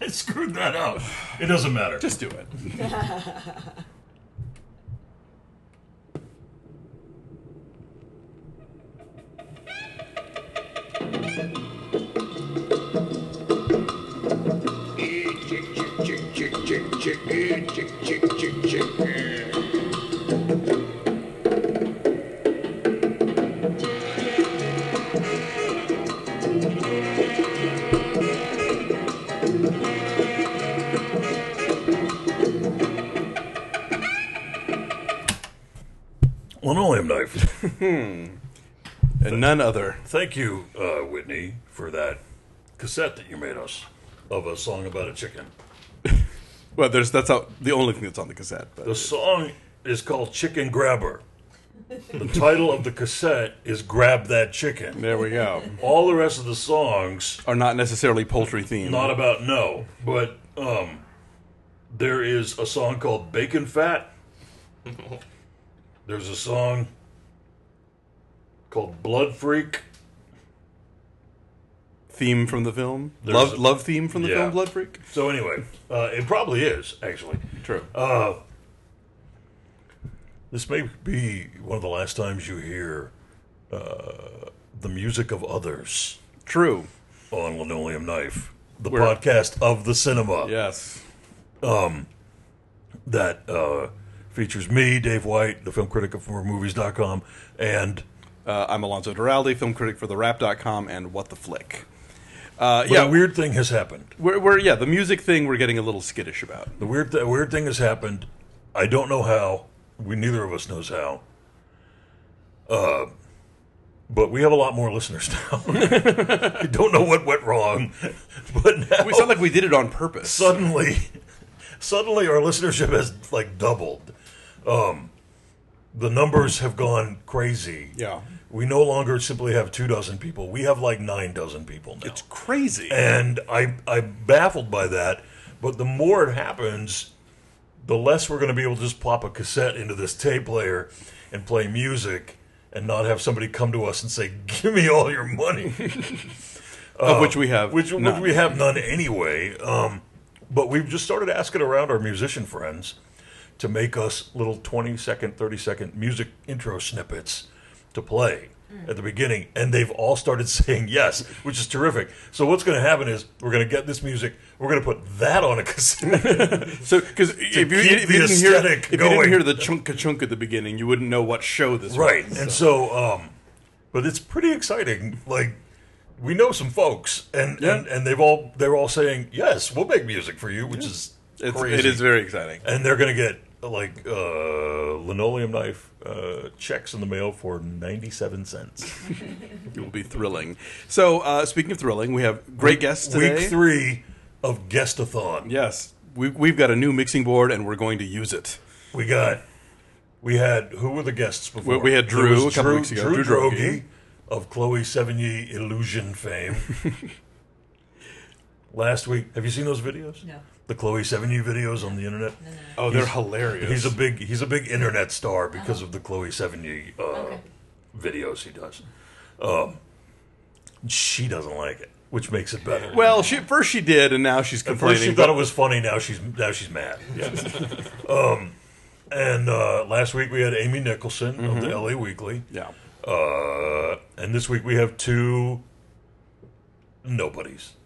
I screwed that up. It doesn't matter. Just do it. Linoleum knife. And none other. Thank you, Whitney, for that cassette that you made us of a song about a chicken. Well, that's the only thing that's on the cassette. But The song is called Chicken Grabber. The title of the cassette is Grab That Chicken. there we go. All the rest of the songs, Are not necessarily poultry themed. not about but there is a song called Bacon Fat. There's a song called Blood Freak. Theme from the film. There's Love theme from the yeah. film Blood Freak. So anyway, it probably is, actually. True. This may be one of the last times you hear the music of others True. on Linoleum Knife, the We're- podcast of the cinema Yes. that features me, Dave White, the film critic of movies.com, and I'm Alonso Duralde, film critic for TheWrap.com and What the Flick. a weird thing has happened. We're the music thing we're getting a little skittish about. The weird thing has happened. I don't know how. Neither of us knows how. But we have a lot more listeners now. I don't know what went wrong, but now We sound like we did it on purpose. suddenly our listenership has doubled. The numbers have gone crazy. Yeah. We no longer simply have 24 people. We have 9 people now. It's crazy. And I'm baffled by that. But the more it happens, the less we're going to be able to just plop a cassette into this tape player and play music and not have somebody come to us and say, "Give me all your money," of which we have which none. we have none anyway. But we've just started asking around our musician friends to make us little 20-second, 30-second music intro snippets to play at the beginning, and they've all started saying yes, which is terrific. So what's going to happen is we're going to get this music, we're going to put that on a cassette. So, because if you keep the didn't aesthetic if you going. didn't hear the chunk at the beginning, you wouldn't know what show this Right, was. and so, but it's pretty exciting. We know some folks, and they're all saying yes, we'll make music for you, which is crazy. It is very exciting. And they're going to get Linoleum Knife checks in the mail for 97 cents. It will be thrilling. So, speaking of thrilling, we have great guests today. Week 3 of Guestathon. Yes, we've got a new mixing board, and we're going to use it. We had who were the guests before? We had There Drew was a couple weeks ago. Drew Drew Droege of Chloe Sevigny Illusion fame. Last week, have you seen those videos? No. The Chloe Sevigny videos on the internet. Oh, they're hilarious. He's a big internet star because of the Chloe Sevigny videos he does. She doesn't like it, which makes it better. Well, first she did, and now she's At complaining. first she thought it was funny. Now she's mad. And last week we had Amy Nicholson of the LA Weekly. Yeah. And this week we have 2 nobodies.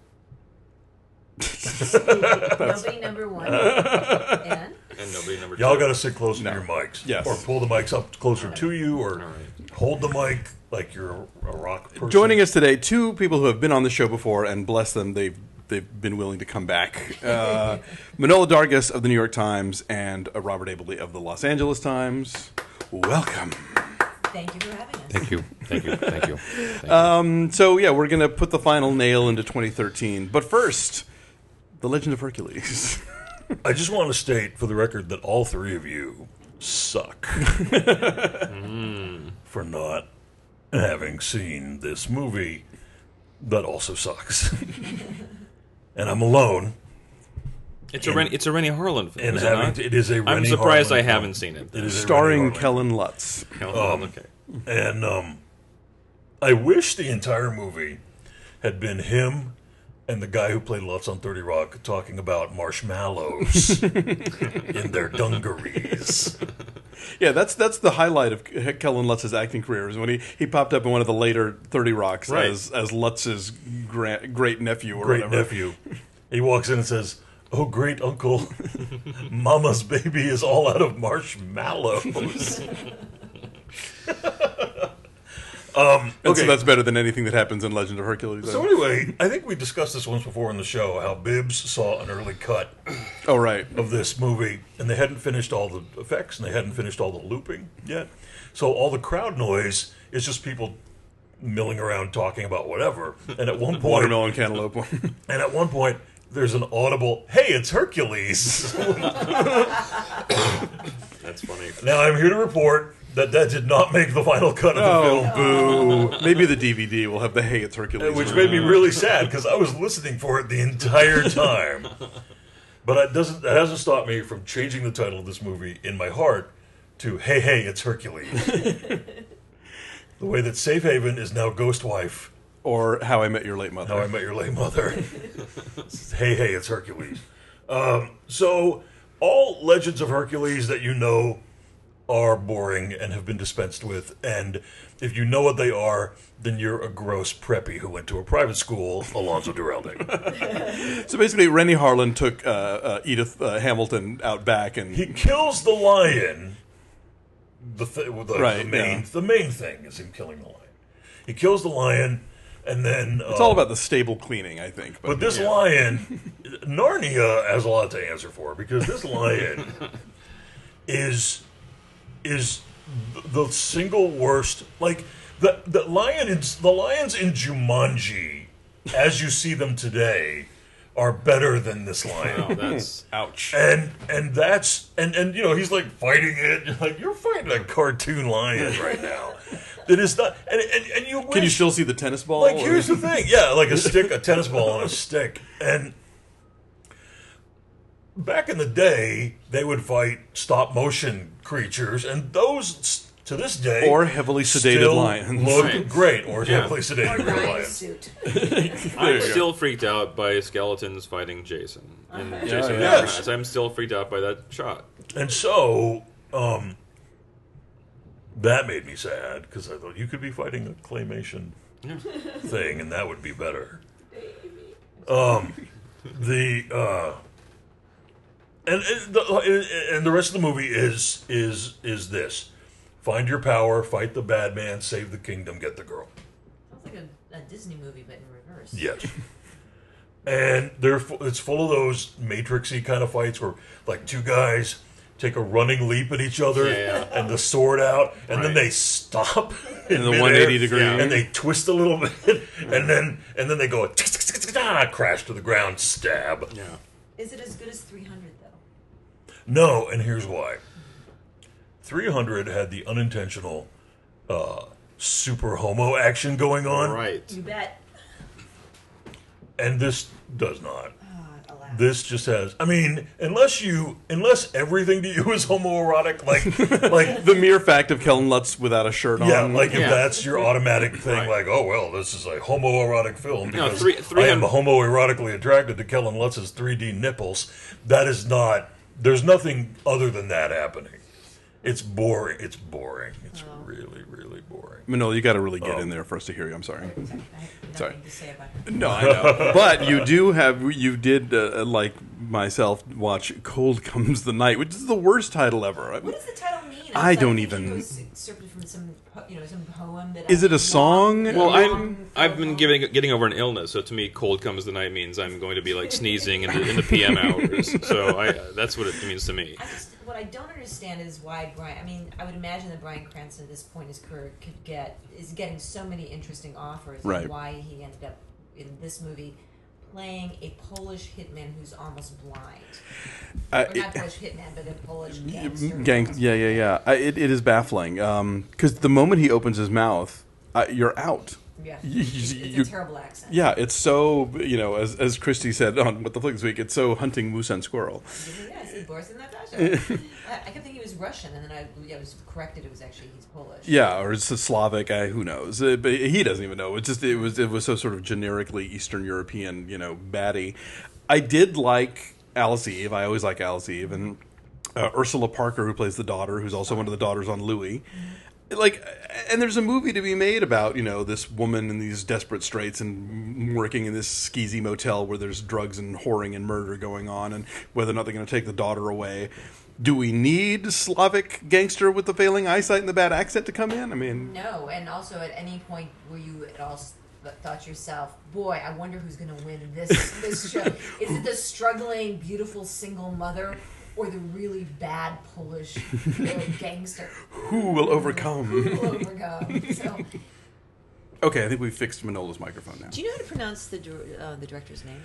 Nobody number 1. And? And nobody number 2. Y'all got to sit closer to your mics. Yes. Or pull the mics up closer to you, or hold the mic like you're a rock person. Joining us today, 2 people who have been on the show before, and bless them, they've been willing to come back. Manola Dargis of the New York Times and Robert Abley of the Los Angeles Times. Welcome. Thank you for having us. Thank you. So, yeah, we're going to put the final nail into 2013. But first, The Legend of Hercules. I just want to state for the record that all 3 of you suck for not having seen this movie that also sucks. And I'm alone. It's a Rennie Harlan film. And is it not? it is a Rennie I'm surprised Harlan I haven't film. seen it. It is a Starring Rennie Harlan. Kellen Lutz. Okay. And I wish the entire movie had been him and the guy who played Lutz on 30 Rock talking about marshmallows in their dungarees. Yeah, that's the highlight of Kellen Lutz's acting career, is when he popped up in one of the later 30 Rocks Right. as Lutz's great nephew or Great whatever. nephew. He walks in and says, "Oh, great uncle, Mama's baby is all out of marshmallows." And Okay. so that's better than anything that happens in Legend of Hercules. So anyway, I think we discussed this once before in the show, how Bibbs saw an early cut Oh, right. of this movie, and they hadn't finished all the effects, and they hadn't finished all the looping yet. So all the crowd noise is just people milling around talking about whatever. And at one point, Watermelon cantaloupe. and at one point, there's an audible, "Hey, it's Hercules." That's funny. Now I'm here to report that did not make the final cut of the film. Oh, boo. Maybe the DVD will have the "Hey, it's Hercules." Which made me really sad because I was listening for it the entire time. But that hasn't stopped me from changing the title of this movie in my heart to "Hey, hey, it's Hercules." The way that Safe Haven is now Ghost Wife, Or How I Met Your Late Mother. How I Met Your Late Mother. Hey, hey, it's Hercules. So all Legends of Hercules that you know are boring and have been dispensed with, and if you know what they are, then you're a gross preppy who went to a private school, Alonzo Duralde. So basically, Rennie Harlan took Edith Hamilton out back, and He kills the lion. Right, The main thing is him killing the lion. He kills the lion, and then it's all about the stable cleaning, I think. But this lion, Narnia has a lot to answer for, because this lion is the single worst. Like the lions in Jumanji, as you see them today, are better than this lion. Oh, that's Ouch. And you know, he's like fighting it. You're like, you're fighting a cartoon lion right now. That is not. And you wish, Can you still see the tennis ball? like, or- here's the thing. Yeah, like a tennis ball on a stick. And back in the day, they would fight stop motion creatures, and those to this day, Or heavily sedated still lions. look Right. great, or Yeah. heavily sedated real Ryan lions. suit. I'm still freaked out by skeletons fighting Jason in Jason yeah. Mraz. I'm still freaked out by that shot. And so, that made me sad, because I thought you could be fighting a claymation thing, and that would be better. And the rest of the movie is this: find your power, fight the bad man, save the kingdom, get the girl. Sounds like a Disney movie, but in reverse. Yes. And it's full of those Matrixy kind of fights where, like, two guys take a running leap at each other Yeah. and the sword out, and then Right. they stop In the midair, 180 degree. and they twist a little bit, and then they go crash to the ground, stab. Yeah. Is it as good as 300 though? No, and here's why. 300 had the unintentional super homo action going on, Right. You bet. and this does not. Alas. This just has. I mean, unless everything to you is homoerotic, like The mere fact of Kellen Lutz without a shirt yeah, on. like if Yeah. that's your automatic thing, Right. like, oh well, this is a homoerotic film No, because 300 I am homoerotically attracted to Kellen Lutz's 3D nipples. That is not. There's nothing other than that happening. It's boring. It's boring. It's really, really boring. Manolo, you got to really get in there for us to hear you. I'm sorry. I have nothing Sorry. to say about it. No, I know. But you did, like myself, watch Cold Comes the Night, which is the worst title ever. What does the title mean? I don't thinking even- It was excerpted from some poem that. Is it a song? Well, Long I've been poem? getting over an illness, so to me, "Cold Comes the Night" means I'm going to be like sneezing in the PM hours. So that's what it means to me. What I don't understand is why Brian. I mean, I would imagine that Bryan Cranston at this point in his career is getting so many interesting offers. Right. And why he ended up in this movie playing a Polish hitman who's almost blind. Or not Polish hitman, but a Polish gangster. Yeah. It is baffling because the moment he opens his mouth, you're out. Yeah, You- it's you- a terrible accent. Yeah, it's so, as Christy said on What the Flick this week, it's so hunting moose and squirrel. Yes, it's Boris and Natasha. I kept thinking he was Russian, and then I was corrected. It was actually he's Polish. Yeah, or it's a Slavic, who knows? But he doesn't even know. It was so sort of generically Eastern European, baddie. I did like Alice Eve. I always like Alice Eve, and Ursula Parker, who plays the daughter, who's also one of the daughters on Louis. And there's a movie to be made about, this woman in these desperate straits and working in this skeezy motel where there's drugs and whoring and murder going on, and whether or not they're going to take the daughter away. Do we need Slavic gangster with the failing eyesight and the bad accent to come in? I mean, No, and also at any point were you at all thought to yourself, boy, I wonder who's going to win this show? Is it the struggling, beautiful single mother, or the really bad Polish gangster? who will overcome? Who will overcome? So, Okay, I think we've fixed Manola's microphone now. do you know how to pronounce the director's name?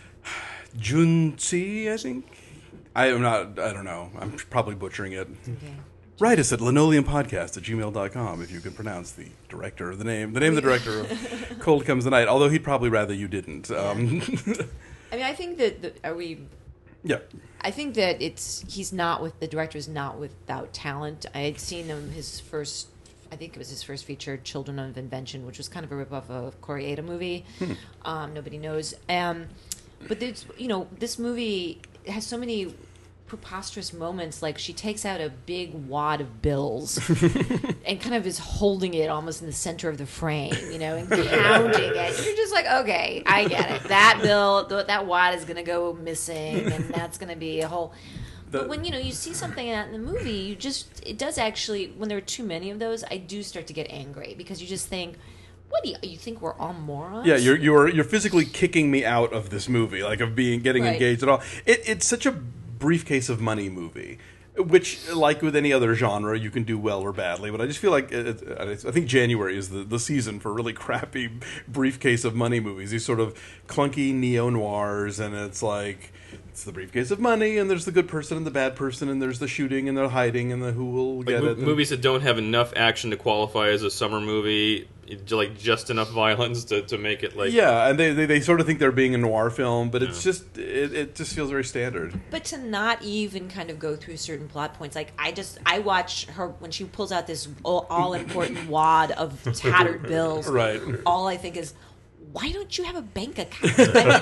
Junzi, I think. I don't know. I'm probably butchering it. Okay. Write us at linoleumpodcast@gmail.com if you can pronounce the director of the name of the director of Cold Comes the Night, although he'd probably rather you didn't. I mean, I think that Yeah. I think that the director's not without talent. I had seen him I think it was his first feature, Children of Invention, which was kind of a ripoff of a Koreeda movie. Nobody knows. But this movie has so many preposterous moments. Like, she takes out a big wad of bills and kind of is holding it almost in the center of the frame, and counting it. You're just like, okay, I get it. That bill, that wad is going to go missing, and that's going to be a whole... But when you see something like that in the movie, it does actually, when there are too many of those, I do start to get angry, because you just think, what do you think we're all morons? Yeah, you're physically kicking me out of this movie, like of getting Right. engaged at all. It's such a briefcase of money movie, which, like with any other genre, you can do well or badly. But I just feel like I think January is the season for really crappy briefcase of money movies. These sort of clunky neo noirs, and it's like it's the briefcase of money, and there's the good person and the bad person, and there's the shooting and the hiding and the who will get it. Movies that don't have enough action to qualify as a summer movie, like just enough violence to make it like... Yeah, and they sort of think they're being a noir film, but it's just it just feels very standard. But to not even kind of go through certain plot points, like I watch her when she pulls out this all important wad of tattered bills. Right. All I think is, why don't you have a bank account?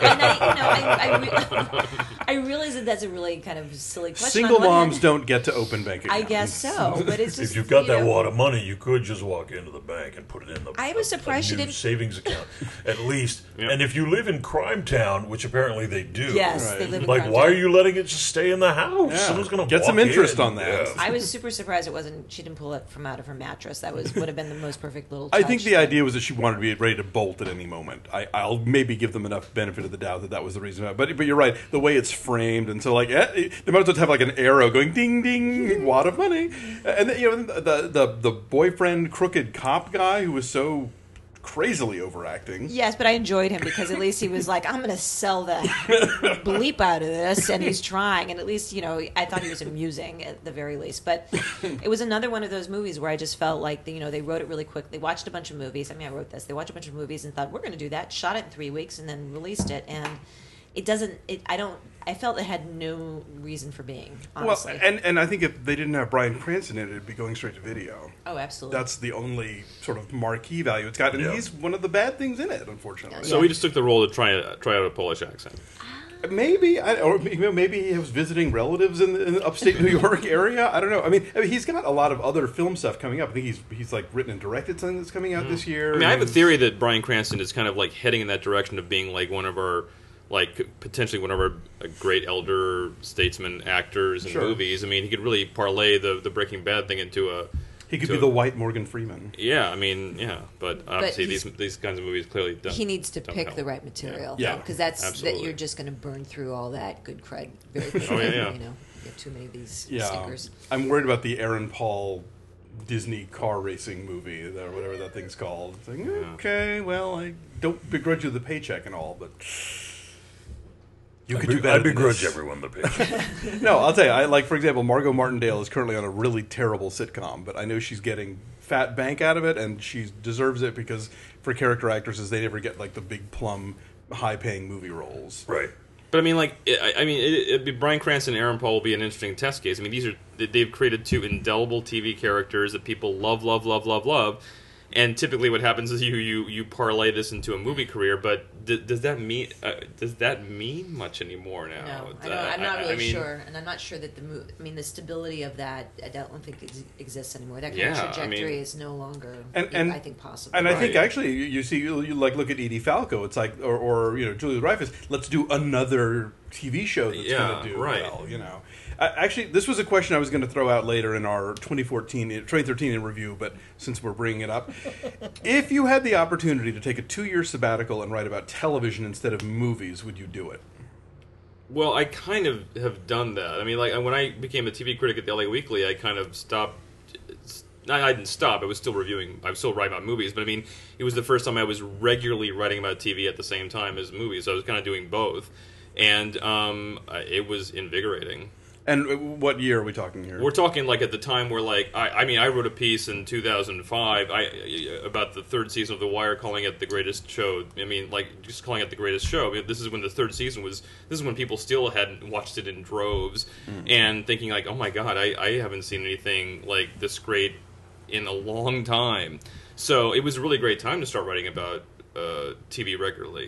I realize that that's a really kind of silly question. Single On one moms hand, don't get to open bank accounts. I guess so, but it's just If you've got that wad of money, you could just walk into the bank and put it in the I was surprised she new didn't- savings account, at least. Yep. And if you live in Crime Town, which apparently they do, Yes, Right. they live in like, Crown why Town. are you letting it just stay in the house? Yeah. Someone's going to Get some interest on that. I was super surprised she didn't pull it from out of her mattress. That would have been the most perfect little I touch. think the idea was that she wanted to be ready to bolt at any moment. I'll maybe give them enough benefit of the doubt that was the reason. But you're right, the way it's framed, and so like they might as well have like an arrow going ding ding, wad of money, and then, the boyfriend crooked cop guy who was so crazily overacting. Yes, but I enjoyed him because at least he was like, I'm going to sell the bleep out of this, and he's trying. And at least, I thought he was amusing at the very least. But it was another one of those movies where I just felt like, they wrote it really quick. They watched a bunch of movies. I mean, I wrote this. They watched a bunch of movies and thought, we're going to do that. Shot it in 3 weeks and then released it. And it doesn't, I felt it had no reason for being, honestly. Well, and I think if they didn't have Bryan Cranston in it, it'd be going straight to video. Oh, absolutely. That's the only sort of marquee value it's got, and Yeah. he's one of the bad things in it, unfortunately. So we just took the role to try out a Polish accent. Maybe, or maybe he was visiting relatives in the upstate New York area. I don't know. I mean, he's got a lot of other film stuff coming up. I think he's like written and directed something that's coming out this year. I mean, I have a theory that Bryan Cranston is kind of like heading in that direction of being like one of our, like potentially one of our great elder statesman actors in Sure. movies. I mean, he could really parlay the Breaking Bad thing into a... He could be the white Morgan Freeman. Yeah, I mean, yeah, but obviously he's- these kinds of movies clearly don't. he needs to don't pick help. the right material. Yeah. Because that Absolutely. you're just going to burn through all that good cred very quickly. Oh, yeah. You have too many of these Yeah, stickers. I'm worried about the Aaron Paul Disney car racing movie or whatever that thing's called. It's like, okay, well, I don't begrudge you the paycheck and all, but you could do better. I begrudge than this. everyone the paycheck. No, I'll tell you. For example, Margot Martindale is currently on a really terrible sitcom, but I know she's getting fat bank out of it, and she deserves it because for character actresses, they never get like the big plum, high-paying movie roles. Right. But I mean, like, Bryan Cranston and Aaron Paul will be an interesting test case. I mean, they've created two indelible TV characters that people love, and typically what happens is you parlay this into a movie career. But does that mean much anymore now? No, I'm not really sure, and I'm not sure that the stability of that, I don't think it exists anymore. That kind of trajectory is no longer, I think, possible. And I think actually, you like look at Edie Falco. It's like, or Julia Dreyfus. Let's do another TV show that's going to do well. Actually, this was a question I was going to throw out later in our 2013 review, but since we're bringing it up, if you had the opportunity to take a 2-year sabbatical and write about television instead of movies, would you do it? Well, I kind of have done that. I mean, like, when I became a TV critic at the LA Weekly, I kind of stopped. I didn't stop. I was still reviewing. I was still writing about movies, but I mean, it was the first time I was regularly writing about TV at the same time as movies. So I was kind of doing both, and it was invigorating. And what year are we talking here? We're talking like at the time where, like, I wrote a piece in 2005 about the third season of The Wire, calling it the greatest show. I mean, like, just calling it the greatest show. I mean, this is when the third season was. This is when people still hadn't watched it in droves, and thinking like, oh my god, I haven't seen anything like this great in a long time. So it was a really great time to start writing about TV regularly.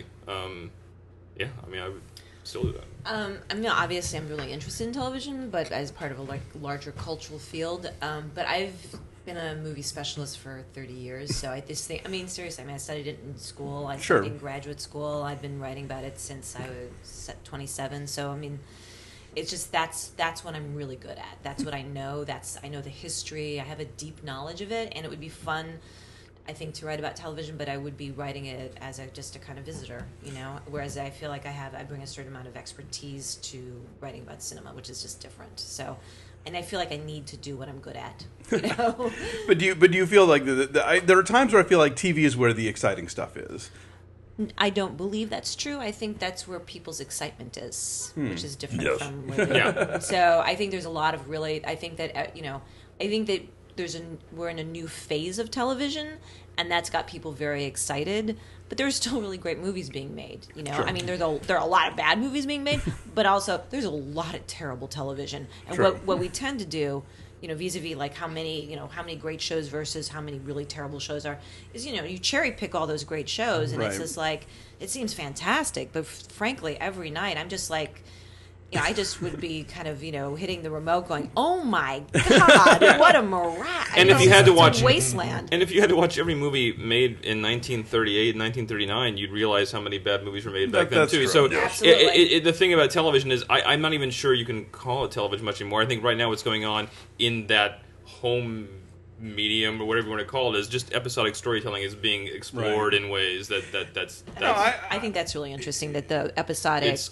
Yeah, I mean, I would still do that. Obviously, I'm really interested in television, but as part of a larger cultural field. But I've been a movie specialist for 30 years, so I just think. I mean, seriously, I studied it in school. I studied in graduate school. I've been writing about it since I was 27. So I mean, it's just that's what I'm really good at. That's what I know. I know the history. I have a deep knowledge of it, and it would be fun, I think, to write about television, but I would be writing it as just a kind of visitor, whereas I feel like I bring a certain amount of expertise to writing about cinema, which is just different. So, and I feel like I need to do what I'm good at, But do you feel like there are times where I feel like TV is where the exciting stuff is? I don't believe that's true. I think that's where people's excitement is, which is different from where Yeah. So I think there's a lot of I think that we're in a new phase of television, and that's got people very excited. But there's still really great movies being made. Sure. I mean, there are a lot of bad movies being made, but also there's a lot of terrible television. And what we tend to do, vis-a-vis like how many great shows versus how many really terrible shows are, is you cherry pick all those great shows, and it's just like it seems fantastic. But frankly, every night I'm just like. I just would be kind of, hitting the remote going, oh my God, what a morass. And if you had to watch Wasteland. And if you had to watch every movie made in 1938 and 1939, you'd realize how many bad movies were made back then too. True. So Absolutely. the thing about television is I'm not even sure you can call it television much anymore. I think right now what's going on in that home medium or whatever you want to call it is just episodic storytelling is being explored in ways that's I think that's really interesting that the episodic it's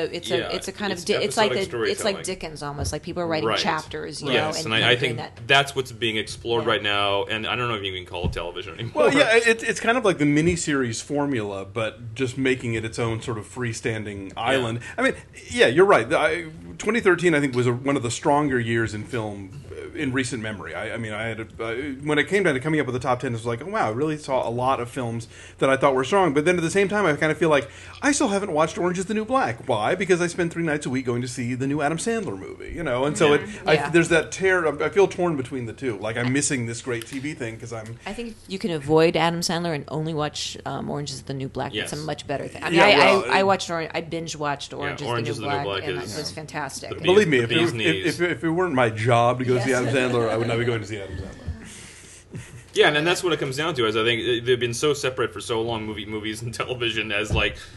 like Dickens almost, like people are writing chapters, yes, and I think that's what's being explored right now, and I don't know if you can call it television anymore. Well, yeah, it's kind of like the miniseries formula, but just making it its own sort of freestanding island. I mean, yeah, you're right. 2013, I think, was one of the stronger years in film in recent memory. I mean, I had when it came down to coming up with the top 10, it was like, oh wow, I really saw a lot of films that I thought were strong. But then at the same time, I kind of feel like I still haven't watched Orange Is the New Black. Why? Because I spend 3 nights a week going to see the new Adam Sandler movie, and so there's that tear. I feel torn between the two. Like I'm missing this great TV thing because I think you can avoid Adam Sandler and only watch Orange Is the New Black. Yes. It's a much better thing. I mean, I binge watched Orange Is the New Black, and it was fantastic. Believe me, if it weren't my job to go see Adam Sandler, I would not be going to see Adam Sandler. Yeah, and that's what it comes down to. Is I think they've been so separate for so long, movies and television, as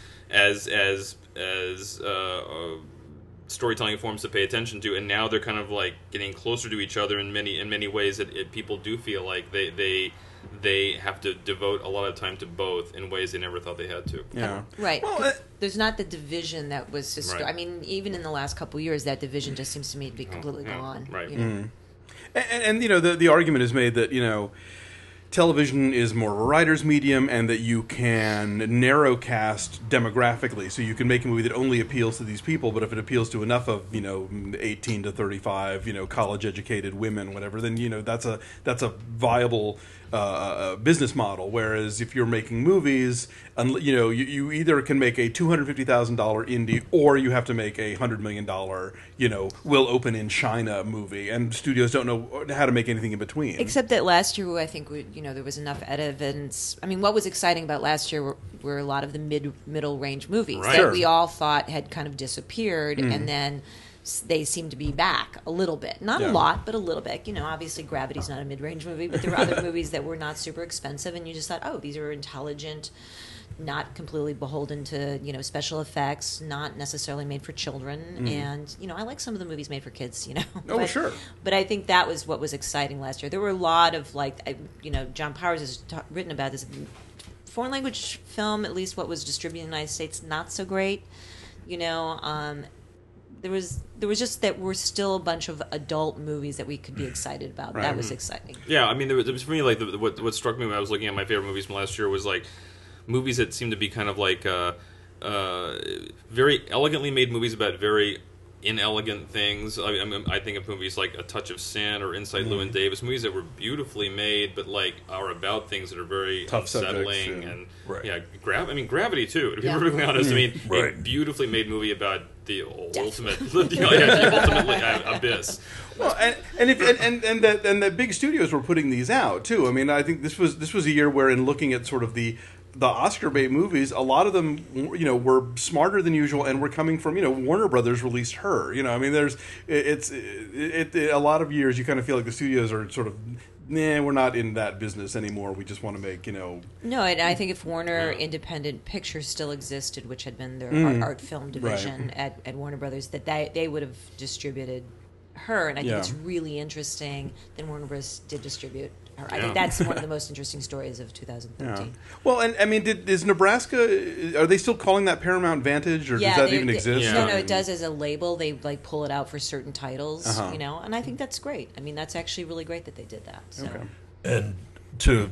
storytelling forms to pay attention to, and now they're kind of like getting closer to each other in many ways that people do feel like they have to devote a lot of time to both in ways they never thought they had to. Yeah, right. Well, there's not the division that was just. Right. I mean, even in the last couple of years, that division just seems to me to be completely gone. Right. And the argument is made that television is more of a writer's medium and that you can narrowcast demographically. So you can make a movie that only appeals to these people, but if it appeals to enough of, 18 to 35, college-educated women, whatever, then, that's a viable business model. Whereas if you're making movies, you either can make a $250,000 indie or you have to make a $100 million, will open in China movie, and studios don't know how to make anything in between. Except that last year, I think there was enough evidence. I mean, what was exciting about last year were a lot of the middle range movies Right. that Sure. we all thought had kind of disappeared, and then they seem to be back a little bit. Not Yeah. a lot, but a little bit. Obviously Gravity's not a mid-range movie, but there were other movies that were not super expensive, and you just thought, oh, these are intelligent, not completely beholden to, special effects, not necessarily made for children. And, I like some of the movies made for kids, Oh, sure. But I think that was what was exciting last year. There were a lot of, John Powers has written about this. Foreign language film, at least what was distributed in the United States, not so great. There was just that we're still a bunch of adult movies that we could be excited about. Right. That was exciting. Yeah, I mean, there was for me like what struck me when I was looking at my favorite movies from last year was like movies that seemed to be kind of like very elegantly made movies about very inelegant things. I think of movies like A Touch of Sin or Inside Llewyn Davis, movies that were beautifully made, but like are about things that are very Tough unsettling subjects, yeah. and Right. Gravity too. To be Yeah. perfectly honest, I mean, a Right. beautifully made movie about the ultimate, the ultimate abyss. Well, and the big studios were putting these out too. I mean, I think this was a year where, in looking at sort of the Oscar bait movies, a lot of them, were smarter than usual and were coming from, Warner Brothers released Her. I mean, it's a lot of years you kind of feel like the studios are sort of, we're not in that business anymore. We just want to make, No, and I think if Warner Independent Pictures still existed, which had been their art film division at Warner Brothers, that they would have distributed Her, and I think Yeah. it's really interesting that Warner Bros. Did distribute Her. I Yeah. think that's one of the most interesting stories of 2013. Well, and I mean, is Nebraska? Are they still calling that Paramount Vantage, or does that even exist? Yeah. No, it does as a label. They pull it out for certain titles, and I think that's great. I mean, that's actually really great that they did that. So. Okay. And to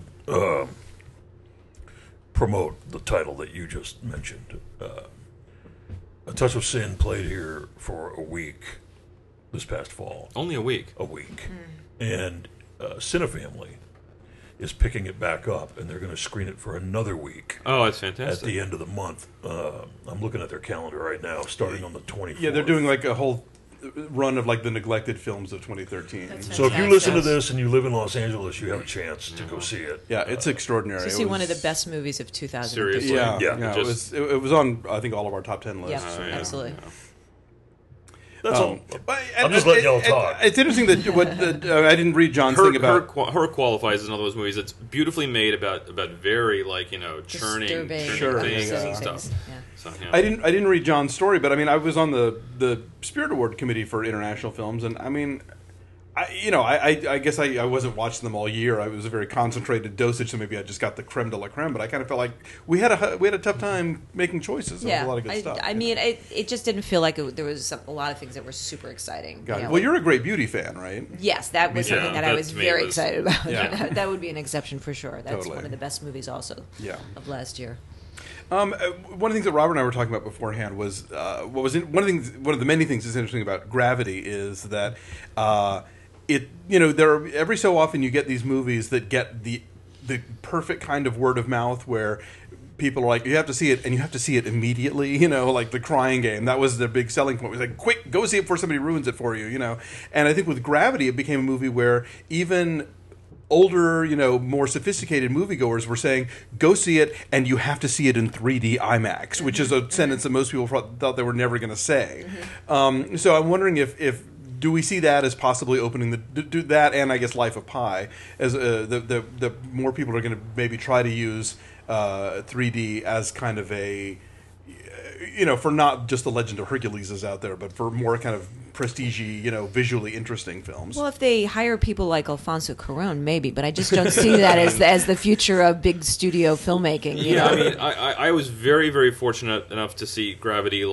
promote the title that you just mentioned, A Touch of Sin played here for a week this past fall. Only a week. And Cinefamily is picking it back up, and they're going to screen it for another week Oh, that's at fantastic. the end of the month. I'm looking at their calendar right now, starting on the 24th. Yeah, they're doing like a whole run of like the neglected films of 2013. That's So if you listen to Fantastic. this and you live in Los Angeles, you have a chance to go see it. Yeah, it's extraordinary. So It see one of was- the best movies of 2013. Seriously. Yeah, Yeah, yeah, just- it was on I think all of our top 10 Yeah, lists. yeah. absolutely. That's all. But- I'm just letting y'all talk. It's interesting that I didn't read John's thing about. Her qualifies as one of those movies that's beautifully made about very churning Disturbing, Sure. things upsetting and stuff. things. Yeah. So, yeah. I didn't read John's story, but I mean, I was on the Spirit Award committee for international films, and I mean, I guess I wasn't watching them all year. I was a very concentrated dosage, so maybe I just got the creme de la creme. But I kind of felt like we had a tough time making choices. There was a lot of good stuff. I mean, it just didn't feel like there was a lot of things that were super exciting. Got it. You know, Well, you're a great beauty fan, right? Yes, that was Yeah, something that I that was to me very was- excited about. Yeah. That would be an exception for sure. That's Totally. one of the best movies also Yeah. of last year. One of the things that Robert and I were talking about beforehand was one of the many things that's interesting about Gravity is that every so often you get these movies that get the perfect kind of word of mouth where people are like, you have to see it, and you have to see it immediately, like The Crying Game. That was their big selling point. It was like, quick, go see it before somebody ruins it for you, And I think with Gravity, it became a movie where even older, more sophisticated moviegoers were saying, go see it, and you have to see it in 3D IMAX, which is a sentence that most people thought they were never going to say. So I'm wondering if do we see that as possibly opening do that, and I guess Life of Pi, as the more people are going to maybe try to use 3D as kind of a, for not just the Legend of Hercules is out there, but for more kind of prestige, visually interesting films. Well, if they hire people like Alfonso Cuarón, maybe, but I just don't see that as the future of big studio filmmaking. You know? I mean, I was very, very fortunate enough to see Gravity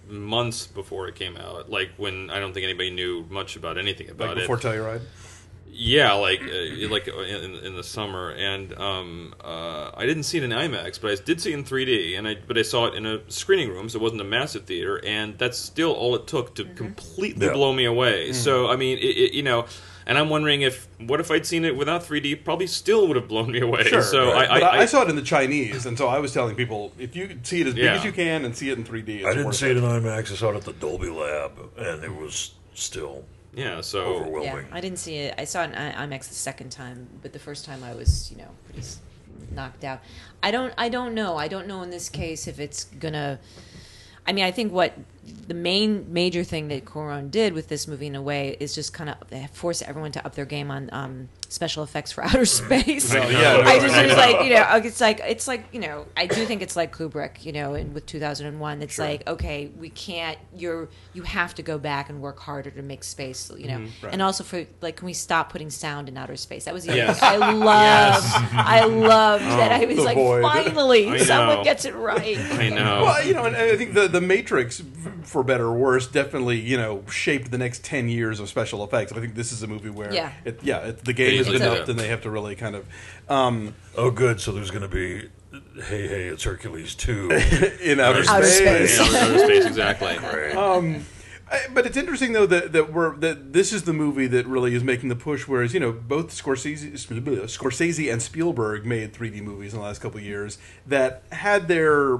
months before it came out, when I don't think anybody knew much about anything about Before it. Telluride? Yeah, like in the summer, and I didn't see it in IMAX, but I did see it in 3D, but I saw it in a screening room, so it wasn't a massive theater, and that's still all it took to completely blow me away. So I mean, and I'm wondering what if I'd seen it without 3D? Probably still would have blown me away. Sure, So right. I saw it in the Chinese, and so I was telling people if you could see it as big as you can and see it in 3D. It's I didn't worth see it in IMAX. I saw it at the Dolby Lab, and it was still so Yeah, overwhelming. I didn't see it. I saw it in IMAX the second time, but the first time I was, pretty knocked out. I don't know. I don't know in this case if it's gonna. I mean, I think what the major thing that Cuarón did with this movie, in a way, is just kind of force everyone to up their game on special effects for outer space. Well, yeah, I just was like, it's like I do think it's like Kubrick, with 2001. It's like, okay, we can't. You have to go back and work harder to make space, Right. and also for can we stop putting sound in outer space? That was the Yes. other thing. I loved that. I was the like, void. finally, I someone know. gets it right. I know. Well, and I think the Matrix, for better or worse, definitely shaped the next 10 years of special effects. And I think this is a movie where the game has been upped, and they have to really kind of Oh, good. So there's going to be Hey, it's Hercules 2. in outer Outer space. space. Outer space, exactly. Right. But it's interesting though that this is the movie that really is making the push. Whereas both Scorsese and Spielberg made 3D movies in the last couple of years that had their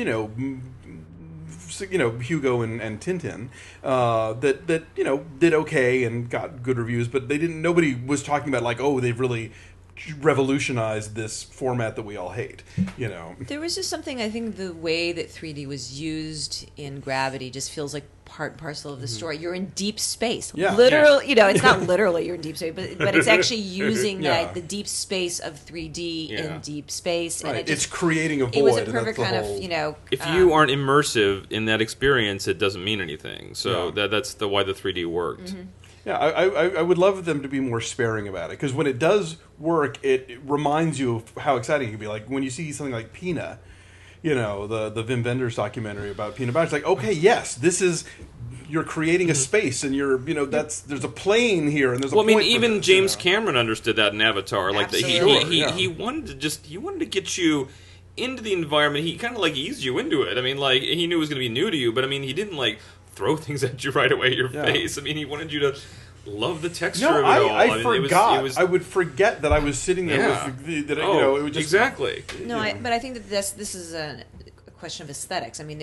Hugo and Tintin that did okay and got good reviews, but they didn't. Nobody was talking about like, oh, they've really revolutionized this format that we all hate. There was just something, I think the way that 3D was used in Gravity just feels like part and parcel of the story. You're in deep space. Yeah. Literally, it's not literally you're in deep space, but it's actually using Yeah. the deep space of 3D Yeah. in deep space. Right. And It's creating a void. it was a and perfect that's the kind whole- of, If you aren't immersive in that experience, it doesn't mean anything. So that's why the 3D worked. Yeah, I would love them to be more sparing about it, because when it does work, it reminds you of how exciting it can be. Like when you see something like Pina, the Wim Wenders documentary about Pina Bausch. It's like, okay, yes, this is you're creating a space, and there's a plane here, and there's a. Well, I mean, point for even this, James Cameron understood that in Avatar. Like Absolutely. he wanted to get you into the environment. He kind of like eased you into it. I mean, like he knew it was going to be new to you, but I mean, he didn't like throw things at you right away in your face. I mean, he wanted you to love the texture of it all. I mean, forgot. It was, I would forget that I was sitting there with it would just exactly. but I think that this is a question of aesthetics. I mean,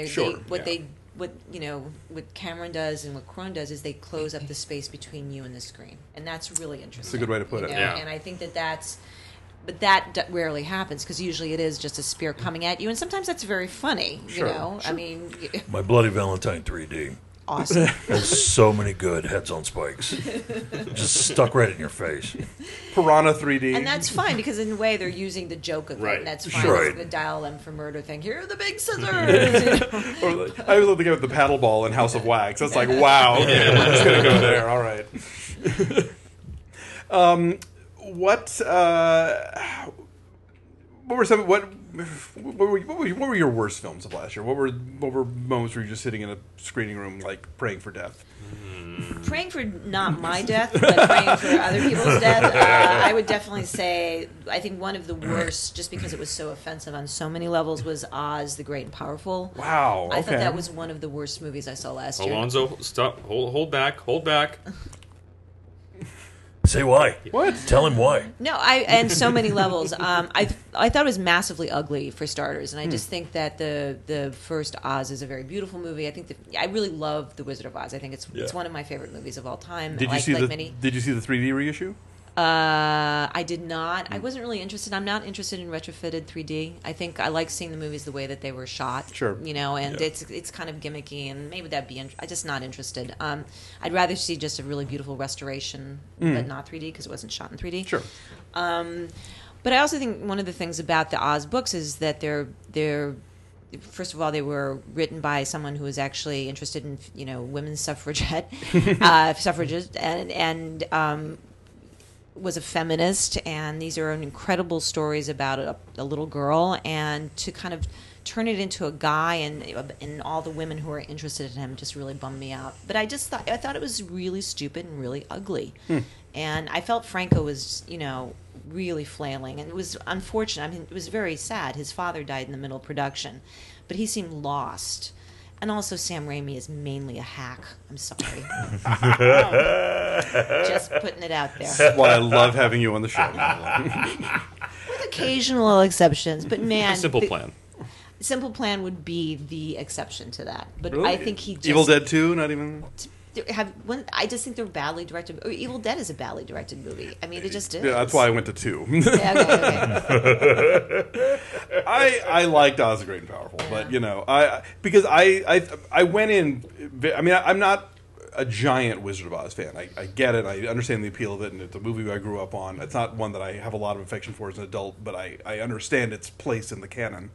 what Cameron does and what Cuarón does is they close up the space between you and the screen, and that's really interesting. That's a good way to put it. Yeah. And I think that's. But that rarely happens, because usually it is just a spear coming at you, and sometimes that's very funny. Sure. I mean, My Bloody Valentine 3D awesome. has so many good heads on spikes. Just stuck right in your face. Piranha 3D. And that's fine, because in a way they're using the joke of it. Right. And that's fine. Sure. It's the dial M for murder thing. Here are the big scissors. Or I was thinking of the paddle ball in House of Wax. That's like, wow, okay, we're just gonna go there. All right. What were your worst films of last year? What were moments where you're just sitting in a screening room like praying for death? Praying for not my death, but praying for other people's death. I would definitely say, I think one of the worst, just because it was so offensive on so many levels, was Oz the Great and Powerful. Wow, I thought okay. that was one of the worst movies I saw last year. Alonzo, stop! Hold back! Hold back! Say why. What? Tell him why. No, and so many levels. I thought it was massively ugly for starters, and I just think that the first Oz is a very beautiful movie. I think I really love The Wizard of Oz. I think it's one of my favorite movies of all time. Did you see the 3D reissue? I did not. I wasn't really interested. I'm not interested in retrofitted 3D. I think I like seeing the movies the way that they were shot. Sure. And it's kind of gimmicky, and maybe that'd be. I'm just not interested. I'd rather see just a really beautiful restoration, but not 3D, because it wasn't shot in 3D. Sure. But I also think one of the things about the Oz books is that they're first of all, they were written by someone who was actually interested in women's suffragists, and was a feminist, and these are incredible stories about a little girl, and to kind of turn it into a guy and all the women who are interested in him just really bummed me out. But I thought it was really stupid and really ugly. And I felt Franco was, really flailing, and it was unfortunate. I mean, it was very sad. His father died in the middle of production, but he seemed lost. And also, Sam Raimi is mainly a hack. I'm sorry. Just putting it out there. That's why I love having you on the show. With occasional exceptions, but man, Simple Plan. Simple Plan would be the exception to that. But Really? I think he just Evil Dead 2, not even... I just think they're badly directed. Or Evil Dead is a badly directed movie. I mean, it just is. Yeah, that's why I went to 2. Yeah, okay. I liked Oz the Great and Powerful, but because I went in. I mean, I'm not a giant Wizard of Oz fan. I get it. I understand the appeal of it, and it's a movie I grew up on. It's not one that I have a lot of affection for as an adult, but I understand its place in the canon.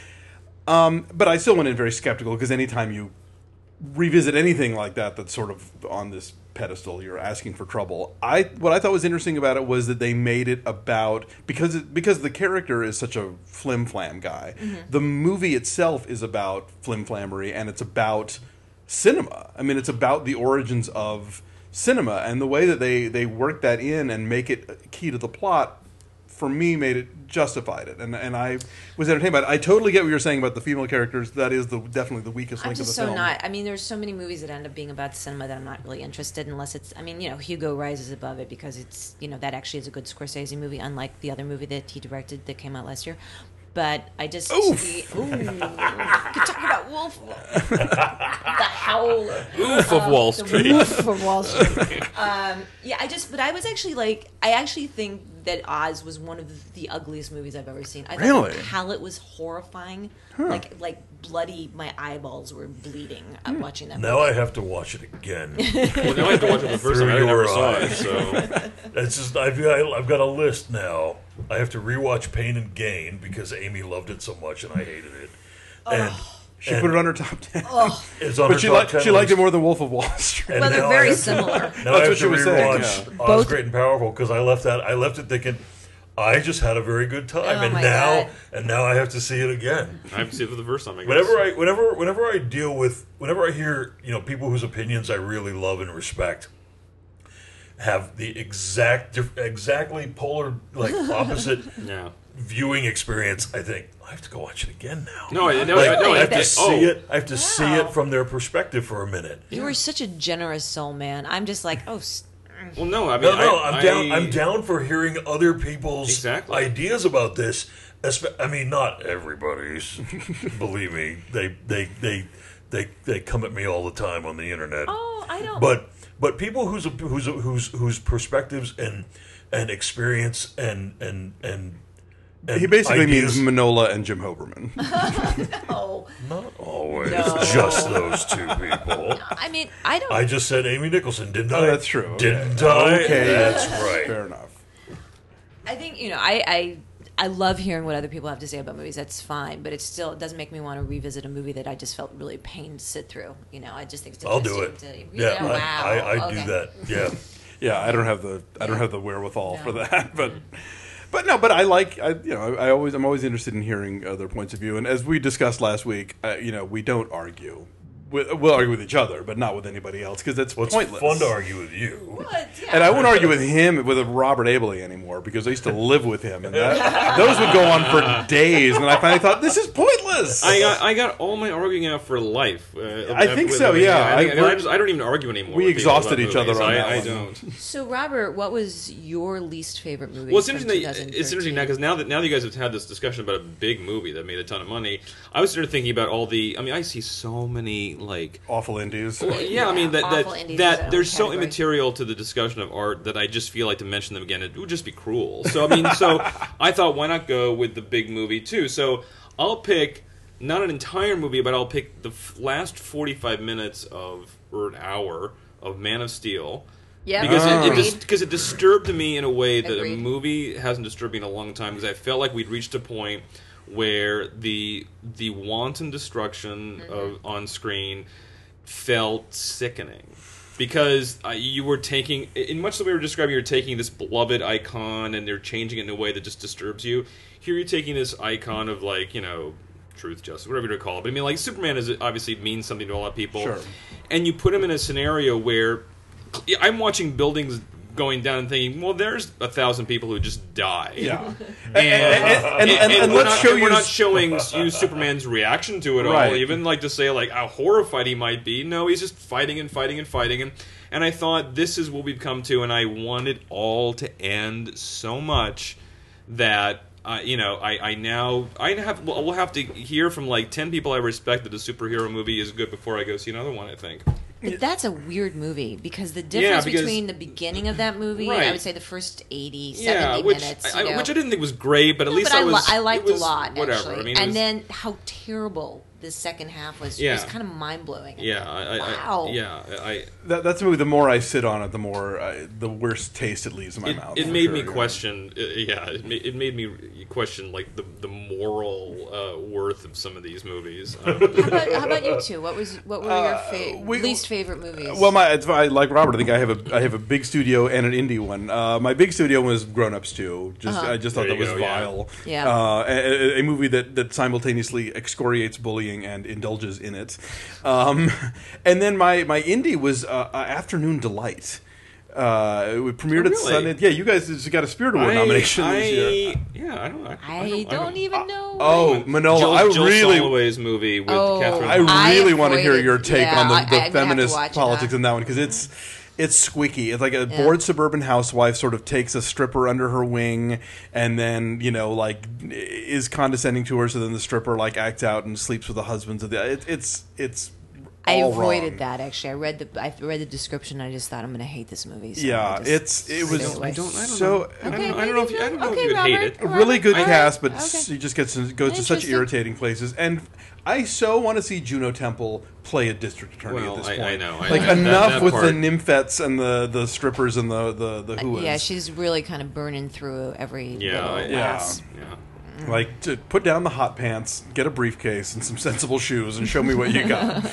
But I still went in very skeptical because anytime you revisit anything like that that's sort of on this pedestal, you're asking for trouble. What I thought was interesting about it was that they made it about because the character is such a flim-flam guy. Mm-hmm. The movie itself is about flim-flammery, and it's about cinema. I mean, it's about the origins of cinema, and the way that they work that in and make it key to the plot, for me, made it justified it, and I was entertained by it. I totally get what you're saying about the female characters. That is definitely the weakest link of the film. I'm just so not. I mean, there's so many movies that end up being about cinema that I'm not really interested in, unless it's. I mean, Hugo rises above it because it's that actually is a good Scorsese movie, unlike the other movie that he directed that came out last year. But I just could talk about Wolf, the howl, Oof of Wall Street. Wolf of Wall Street. But I was actually I actually think that Oz was one of the ugliest movies I've ever seen. I thought the palette was horrifying, like bloody. My eyeballs were bleeding watching that. Now I have to watch it again. Well, now I have to watch it the first time. I never saw it, so It's just I've got a list now. I have to rewatch Pain and Gain because Amy loved it so much and I hated it. And She put it on her top 10. it's on But her she top 10 liked list. it more than Wolf of Wall Street. And Well, they're now very I have to- similar. Now I That's have what she to was saying, rewatch yeah. Oz Both- Great and Powerful because I left it thinking I just had a very good time, Oh, and my now God. I have to see it again. I have to see it for the first time. I guess. Whenever I hear people whose opinions I really love and respect have the exactly polar opposite Yeah. viewing experience, I think I have to go watch it again now. No, I I have to I- see it. I have to Wow. see it from their perspective for a minute. You are such a generous soul, man. I'm just like, Well, no, I mean, I'm down. I'm down for hearing other people's Exactly. ideas about this. I mean, not everybody's. Believe me, they come at me all the time on the internet. oh, I don't. But people whose perspectives and experience and He basically ideas, means Manola and Jim Hoberman. Oh, not always No. just those two people. I mean, I don't. I just said Amy Nicholson, didn't I? Oh, that's true. Okay. Didn't I? Okay. That's right. Fair enough. I think I love hearing what other people have to say about movies. That's fine, but it doesn't make me want to revisit a movie that I just felt really pained to sit through. I just think it's I'll do it. interesting to- Yeah, wow. I Okay. do that. Yeah. Yeah, I don't have the wherewithal for that, but I'm always interested in hearing other points of view. And as we discussed last week, we don't argue. We'll argue with each other, but not with anybody else because it's Well, it's pointless. fun to argue with you. What? Yeah. And I won't argue with Robert Abley anymore because I used to live with him, and those would go on for days. And I finally thought, this is pointless. I got all my arguing out for life. I think so, yeah. I don't even argue anymore. We with people exhausted about each other movies. on that I one. don't. So, Robert, what was your least favorite movie? Well, it's from interesting. It's 2013? interesting now because now that you guys have had this discussion about a big movie that made a ton of money, I was sort of thinking about all the. I mean, I see so many Awful indies. Yeah, I mean Awful indies is that its they're own so category. immaterial to the discussion of art that I just feel like to mention them again it would just be cruel. So I mean, I thought why not go with the big movie too? So I'll pick not an entire movie, but I'll pick the last 45 minutes or an hour of Man of Steel. Yeah, Because it disturbed me in a way that Agreed. a movie hasn't disturbed me in a long time. Because I felt like we'd reached a point where the wanton destruction of on screen felt sickening. Because you were taking, in much the way we were describing, you're taking this beloved icon and they're changing it in a way that just disturbs you. Here you're taking this icon of truth, justice, whatever you want to call it. But I mean, Superman obviously means something to a lot of people. Sure. And you put him in a scenario where I'm watching buildings going down and thinking, well, there's 1,000 people who just died. Yeah. And let's show you. we're not showing you Superman's reaction to it all, Right. even like to say like how horrified he might be. No, he's just fighting and fighting and fighting. And I thought this is what we've come to, and I want it all to end so much that we'll have to hear from like 10 people I respect that a superhero movie is good before I go see another one. I think. But that's a weird movie because the difference between the beginning of that movie, I would say the first 70 minutes, which I didn't think was great, but at least I liked a lot, whatever. actually. I mean, and then how terrible the second half was kind of mind blowing. Wow. That's a movie. The more I sit on it, the more the worse taste it leaves in my mouth. It made me question. It made me question like the moral worth of some of these movies. How about you two? What were your least favorite movies? Well, I like Robert. I think I have a big studio and an indie one. My big studio was Grown Ups 2. I just thought that was vile. Yeah. A movie that simultaneously excoriates bullying and indulges in it. And then my indie was Afternoon Delight. It premiered at Sundance. Yeah, you guys just got a Spirit Award nomination this year. Yeah, I don't even know. Oh, Manola, Joel Soloway's movie with Catherine. I really want to hear your take on the I'm feminist politics in that one because it's squeaky. It's like a bored suburban housewife sort of takes a stripper under her wing and then, is condescending to her, so then the stripper acts out and sleeps with the husbands of the it's I all avoided wrong. that actually. I read the description. And I just thought I'm going to hate this movie. So yeah, it was I don't so. know. I don't know if you would hate it. A really good cast, but okay. he just goes to such irritating places. And I so want to see Juno Temple play a district attorney at this point. I know. Enough that with part. the nymphets and the strippers and the whoas. Yeah, she's really kind of burning through every little Yeah. lass. To put down the hot pants, get a briefcase and some sensible shoes, and show me what you got.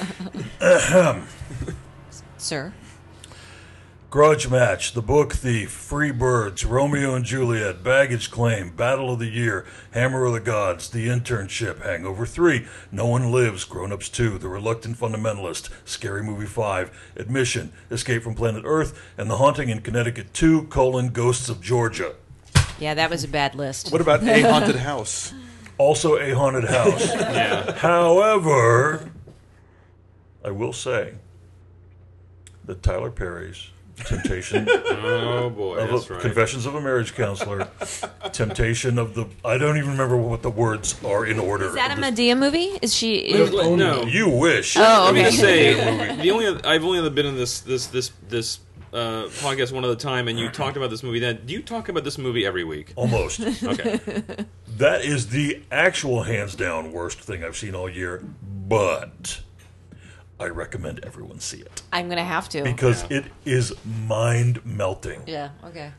Sir? Grudge Match, The Book Thief, Free Birds, Romeo and Juliet, Baggage Claim, Battle of the Year, Hammer of the Gods, The Internship, Hangover 3, No One Lives, Grown Ups 2, The Reluctant Fundamentalist, Scary Movie 5, Admission, Escape from Planet Earth, and The Haunting in Connecticut 2, Ghosts of Georgia. Yeah, that was a bad list. What about A Haunted House? Also a haunted house. Yeah. However, I will say that Tyler Perry's Temptation Oh boy, that's right. Confessions of a Marriage Counselor, Temptation of the... I don't even remember what the words are in order. Is that a Medea movie? Is she... No. You wish. Oh, Let me okay. just say, I've only been in this podcast one other time, and you talked about this movie. Do you talk about this movie every week? Almost. Okay. That is the actual hands-down worst thing I've seen all year, but I recommend everyone see it. I'm going to have to. Because it is mind-melting. Yeah, okay.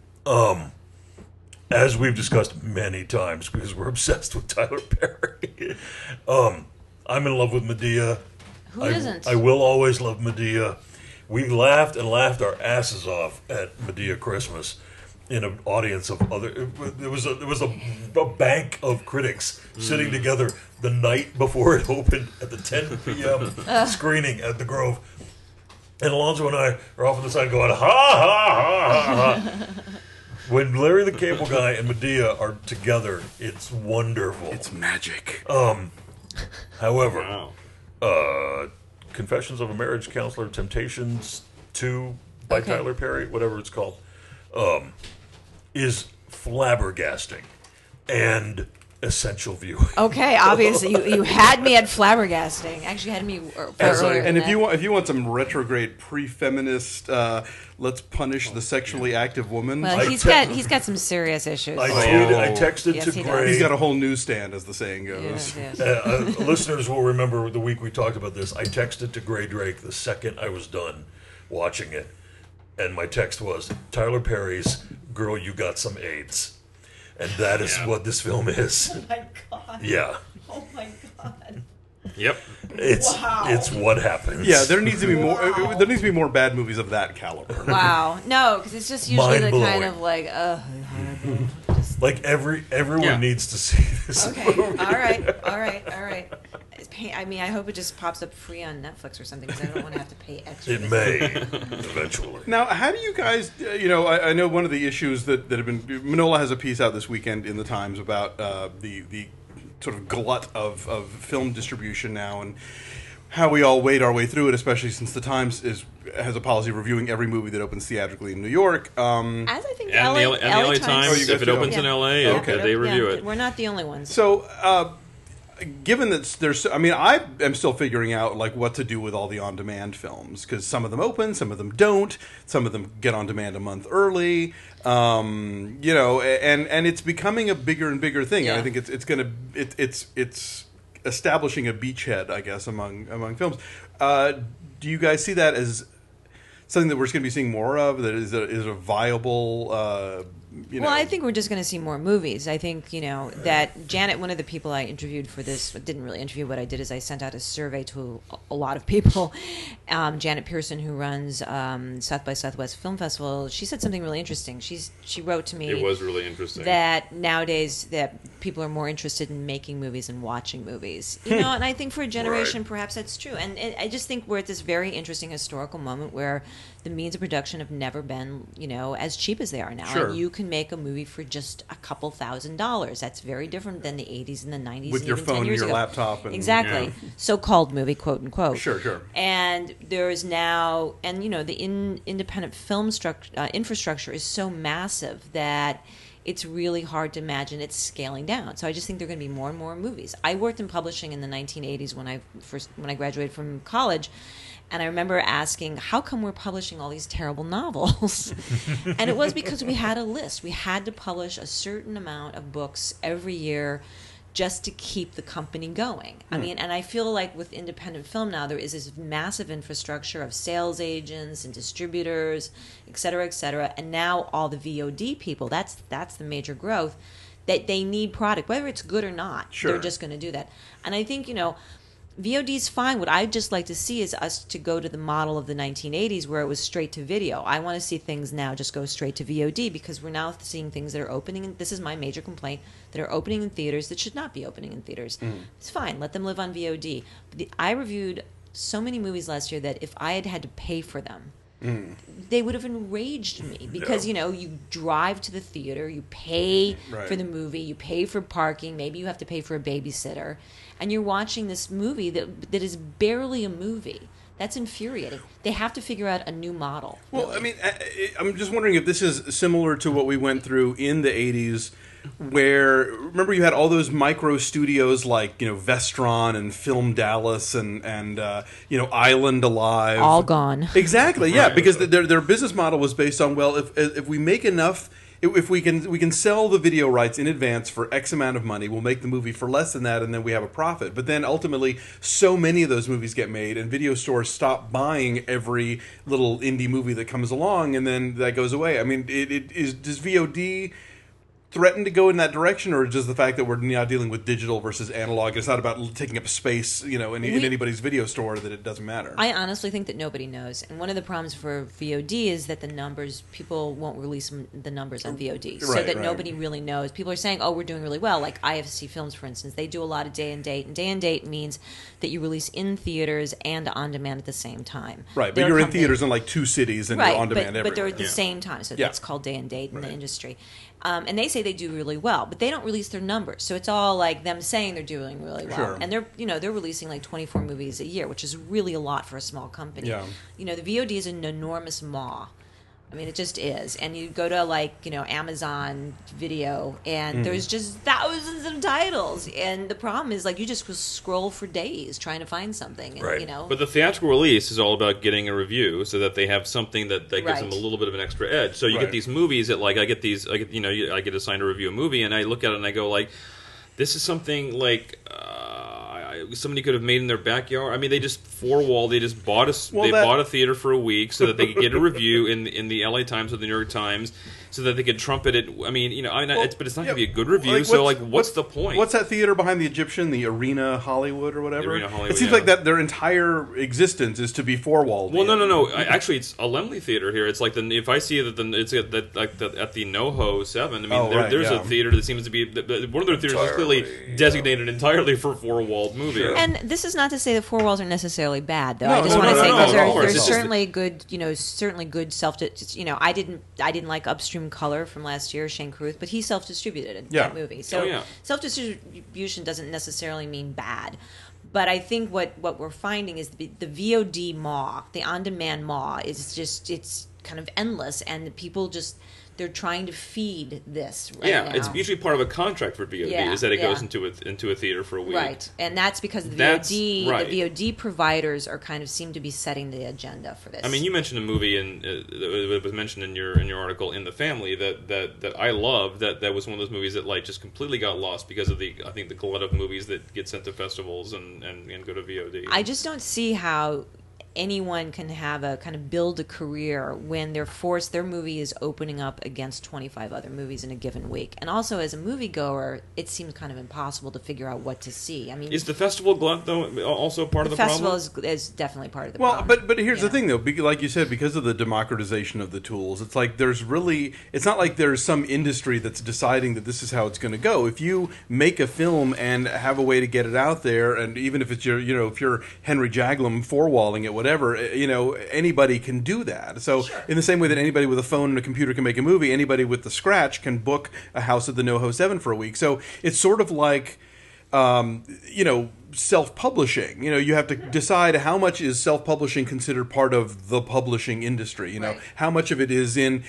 As we've discussed many times, because we're obsessed with Tyler Perry. I'm in love with Medea. Who isn't? I will always love Medea. We laughed and laughed our asses off at Medea Christmas in an audience of other. There was a bank of critics sitting together the night before it opened at the 10 p.m. screening at the Grove, and Alonzo and I are off on the side going ha ha ha ha ha. When Larry the Cable Guy and Medea are together, it's wonderful. It's magic. However, Confessions of a Marriage Counselor, Temptations 2 by Tyler Perry, whatever it's called, is flabbergasting and essential viewing. Okay, obviously you had me at flabbergasting. Actually, had me earlier. And if you want some retrograde pre-feminist, let's punish the sexually active woman. Well, he's got some serious issues. I texted Yes, to he does. Gray. He's got a whole newsstand, as the saying goes. Yes. Listeners will remember the week we talked about this. I texted to Gray Drake the second I was done watching it, and my text was Tyler Perry's "Girl, You Got Some AIDS," and that is what this film is. Oh my god. Yeah, Oh my god. Yep. it's what happens. Yeah, there needs to be more. There needs to be more bad movies of that caliber. Wow. No, because it's just usually the kind Mind-blowing. of like, Like everyone Yeah. needs to see this Okay. movie. All right. I mean, I hope it just pops up free on Netflix or something because I don't want to have to pay extra. It may eventually. Now, how do you guys? I know one of the issues that have been. Manola has a piece out this weekend in the Times about the sort of glut of film distribution now, and how we all wade our way through it, especially since the Times has a policy of reviewing every movie that opens theatrically in New York. As I think And the LA Times, Oh, you guys if it do? opens in Yeah. LA, Okay. they review it. We're not the only ones. So, given that there's, I mean, I am still figuring out like what to do with all the on-demand films because some of them open, some of them don't, some of them get on demand a month early. And it's becoming a bigger and bigger thing. And I think it's establishing a beachhead, I guess, among films. Do you guys see that as something that we're just going to be seeing more of? That is a viable. Well, I think we're just going to see more movies. I think, that Janet, one of the people I interviewed for this, didn't really interview. What I did is I sent out a survey to a lot of people. Janet Pearson, who runs South by Southwest Film Festival, she said something really interesting. She wrote to me. It was really interesting. That nowadays that people are more interested in making movies and watching movies. And I think for a generation, Right. perhaps that's true. And I just think we're at this very interesting historical moment where the means of production have never been, as cheap as they are now. Sure. And you can make a movie for just a couple $1,000s. That's very different than the 80s and the 90s. With and your even phone 10 and years your ago. laptop and- exactly. Yeah. So-called movie, quote unquote. Sure. And there is now, the independent film infrastructure is so massive that it's really hard to imagine it's scaling down. So I just think there are going to be more and more movies. I worked in publishing in the 1980s when I graduated from college, and I remember asking, how come we're publishing all these terrible novels? And it was because we had a list. We had to publish a certain amount of books every year just to keep the company going. I mean, and I feel like with independent film now, there is this massive infrastructure of sales agents and distributors, et cetera, and now all the VOD people, that's the major growth, that they need product, whether it's good or not. Sure. They're just going to do that. And I think, VOD is fine. What I'd just like to see is us to go to the model of the 1980s where it was straight to video. I want to see things now just go straight to VOD because we're now seeing things that are opening, and this is my major complaint, that are opening in theaters that should not be opening in theaters. It's fine. Let them live on VOD. I reviewed so many movies last year that if I had to pay for them, they would have enraged me because, you drive to the theater, you pay Right. for the movie, you pay for parking, maybe you have to pay for a babysitter, and you're watching this movie that is barely a movie. That's infuriating. They have to figure out a new model. Well, I mean, I'm just wondering if this is similar to what we went through in the 80s, where, remember you had all those micro studios like, Vestron and Film Dallas and Island Alive. All gone. Exactly, yeah, Right. because their business model was based on, well, if we make enough... If we can sell the video rights in advance for X amount of money, we'll make the movie for less than that, and then we have a profit. But then ultimately, so many of those movies get made, and video stores stop buying every little indie movie that comes along, and then that goes away. I mean, does VOD threaten to go in that direction, or just the fact that we're now dealing with digital versus analog? It's not about taking up space, in anybody's video store, that it doesn't matter. I honestly think that nobody knows. And one of the problems for VOD is that people won't release the numbers on VOD. So Right, that right. nobody really knows. People are saying, we're doing really well. Like IFC Films, for instance, they do a lot of day and date. And day and date means that you release in theaters and on demand at the same time. Right, but They're a you're in company- theaters in like 2 cities, and you're on demand but they're everywhere. at the same time, so Yeah. that's called day and date in the Right. industry. And they say they do really well, but they don't release their numbers. So it's all like them saying they're doing really well. Sure. And they're releasing like 24 movies a year, which is really a lot for a small company. Yeah. The VOD is an enormous maw. I mean, it just is. And you go to Amazon Video, and there's just thousands of titles. And the problem is you just scroll for days trying to find something. And, Right. But the theatrical release is all about getting a review so that they have something that gives Right. them a little bit of an extra edge. So you Right. get these movies that I get assigned to review a movie, and I look at it and I go this is something somebody could have made in their backyard. I mean, they just four wall. They just bought bought a theater for a week so that they could get a review in the LA Times or the New York Times, so that they could trumpet it. I mean, but it's not going to be a good review. What's the point? What's that theater behind the Egyptian, the Arena Hollywood or whatever? Arena Hollywood, it seems like that their entire existence is to be four-walled. Well, no. Actually, it's a Laemmle Theater here. It's like if I see that it's at the NoHo 7. I mean, there's a theater that seems to be one of their theaters is clearly designated entirely for four-walled movies. Sure. And this is not to say that four walls are necessarily bad, though. No, I just want to say because there's certainly good, certainly good self. I didn't like Upstream Color from last year, Shane Carruth, but he self-distributed that movie. So self-distribution doesn't necessarily mean bad. But I think what we're finding is the VOD maw, the on-demand maw, is just, it's kind of endless, and the people just, they're trying to feed this right now. It's usually part of a contract for VOD, is that it goes into a theater for a week. Right, and that's because the VOD providers are kind of seem to be setting the agenda for this. I mean, you mentioned a movie that was mentioned in your article in The Family that I love. That was one of those movies that just completely got lost because of the glut of movies that get sent to festivals and go to VOD. I just don't see how anyone can have a kind of build a career when they're forced, their movie is opening up against 25 other movies in a given week. And also, as a moviegoer, it seems kind of impossible to figure out what to see. I mean, is the festival glut, though, also part of the problem? The festival is definitely part of the problem. Well, but here's the thing, though. Like you said, because of the democratization of the tools, it's like it's not like there's some industry that's deciding that this is how it's going to go. If you make a film and have a way to get it out there, and even if it's if you're Henry Jaglom four-walling it, whatever, anybody can do that. So in the same way that anybody with a phone and a computer can make a movie, anybody with the scratch can book a house at the NoHo 7 for a week. So it's sort of like, self-publishing. You have to decide how much is self-publishing considered part of the publishing industry. How much of it is in,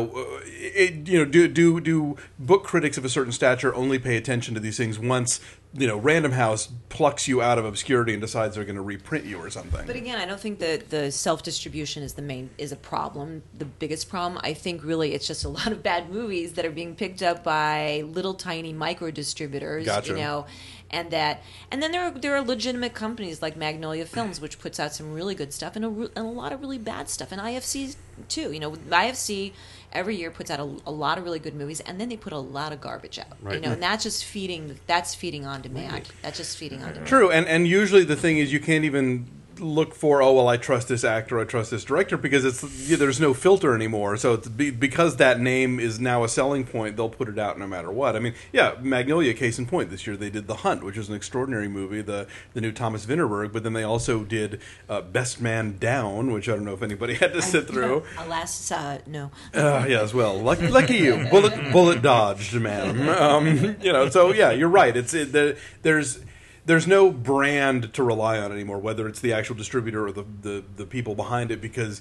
do book critics of a certain stature only pay attention to these things once Random House plucks you out of obscurity and decides they're going to reprint you or something. But again, I don't think that the self-distribution is a problem. The biggest problem, I think, really, it's just a lot of bad movies that are being picked up by little tiny micro distributors. Gotcha. And then there are legitimate companies like Magnolia Films, which puts out some really good stuff and a lot of really bad stuff, and IFC too. IFC every year puts out a lot of really good movies, and then they put a lot of garbage out. Right. And that's just feeding on demand. Right. That's just feeding on demand. True, and usually the thing is you can't even look for, I trust this actor, I trust this director, because there's no filter anymore. So because that name is now a selling point, they'll put it out no matter what. I mean, Magnolia, case in point, this year they did The Hunt, which was an extraordinary movie, the new Thomas Vinterberg, but then they also did Best Man Down, which I don't know if anybody had to sit through. Alas, no. As well. Lucky you. Bullet dodged, madam. So you're right. There's no brand to rely on anymore, whether it's the actual distributor or the people behind it, because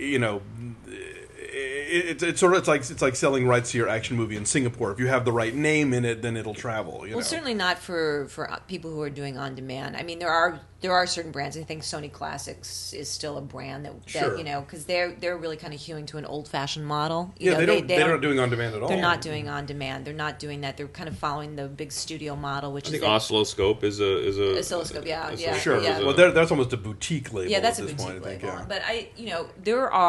it's like selling rights to your action movie in Singapore. If you have the right name in it, then it'll travel. Well, certainly not for people who are doing on demand. I mean, there are certain brands. I think Sony Classics is still a brand that because they're really kind of hewing to an old fashioned model. They're not doing on demand at all. They're not doing on demand. They're not doing that. They're kind of following the big studio model, which I think Oscilloscope is a Oscilloscope. Yeah. Sure. Yeah. Well, that's almost a boutique label. Yeah, that's at a this boutique point, label. I think, But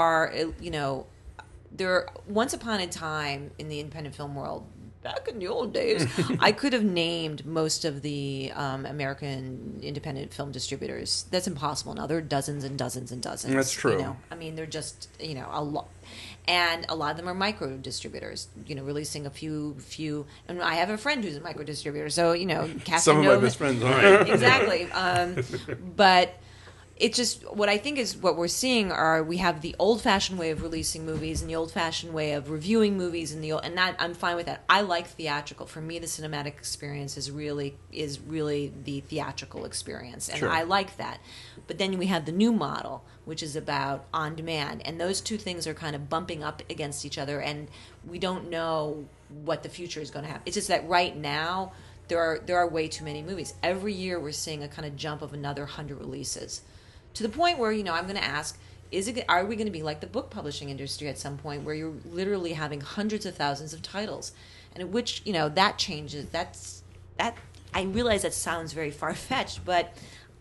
there once upon a time in the independent film world, back in the old days, I could have named most of the American independent film distributors. That's impossible now. There are dozens and dozens and dozens. That's true. I mean, they're just a lot. And a lot of them are micro distributors, releasing a few. And I have a friend who's a micro distributor, so some of my best friends are. Exactly. But it's just what I think is what we're seeing we have the old-fashioned way of releasing movies and the old-fashioned way of reviewing movies and that I'm fine with that. I like theatrical. For me, the cinematic experience is really the theatrical experience, and I like that. But then we have the new model, which is about on demand, and those two things are kind of bumping up against each other, and we don't know what the future is going to have. It's just that right now there are way too many movies. Every year we're seeing a kind of jump of another 100 releases. To the point where, I'm going to ask, are we going to be like the book publishing industry at some point where you're literally having hundreds of thousands of titles? And at which, that changes. I realize that sounds very far-fetched, but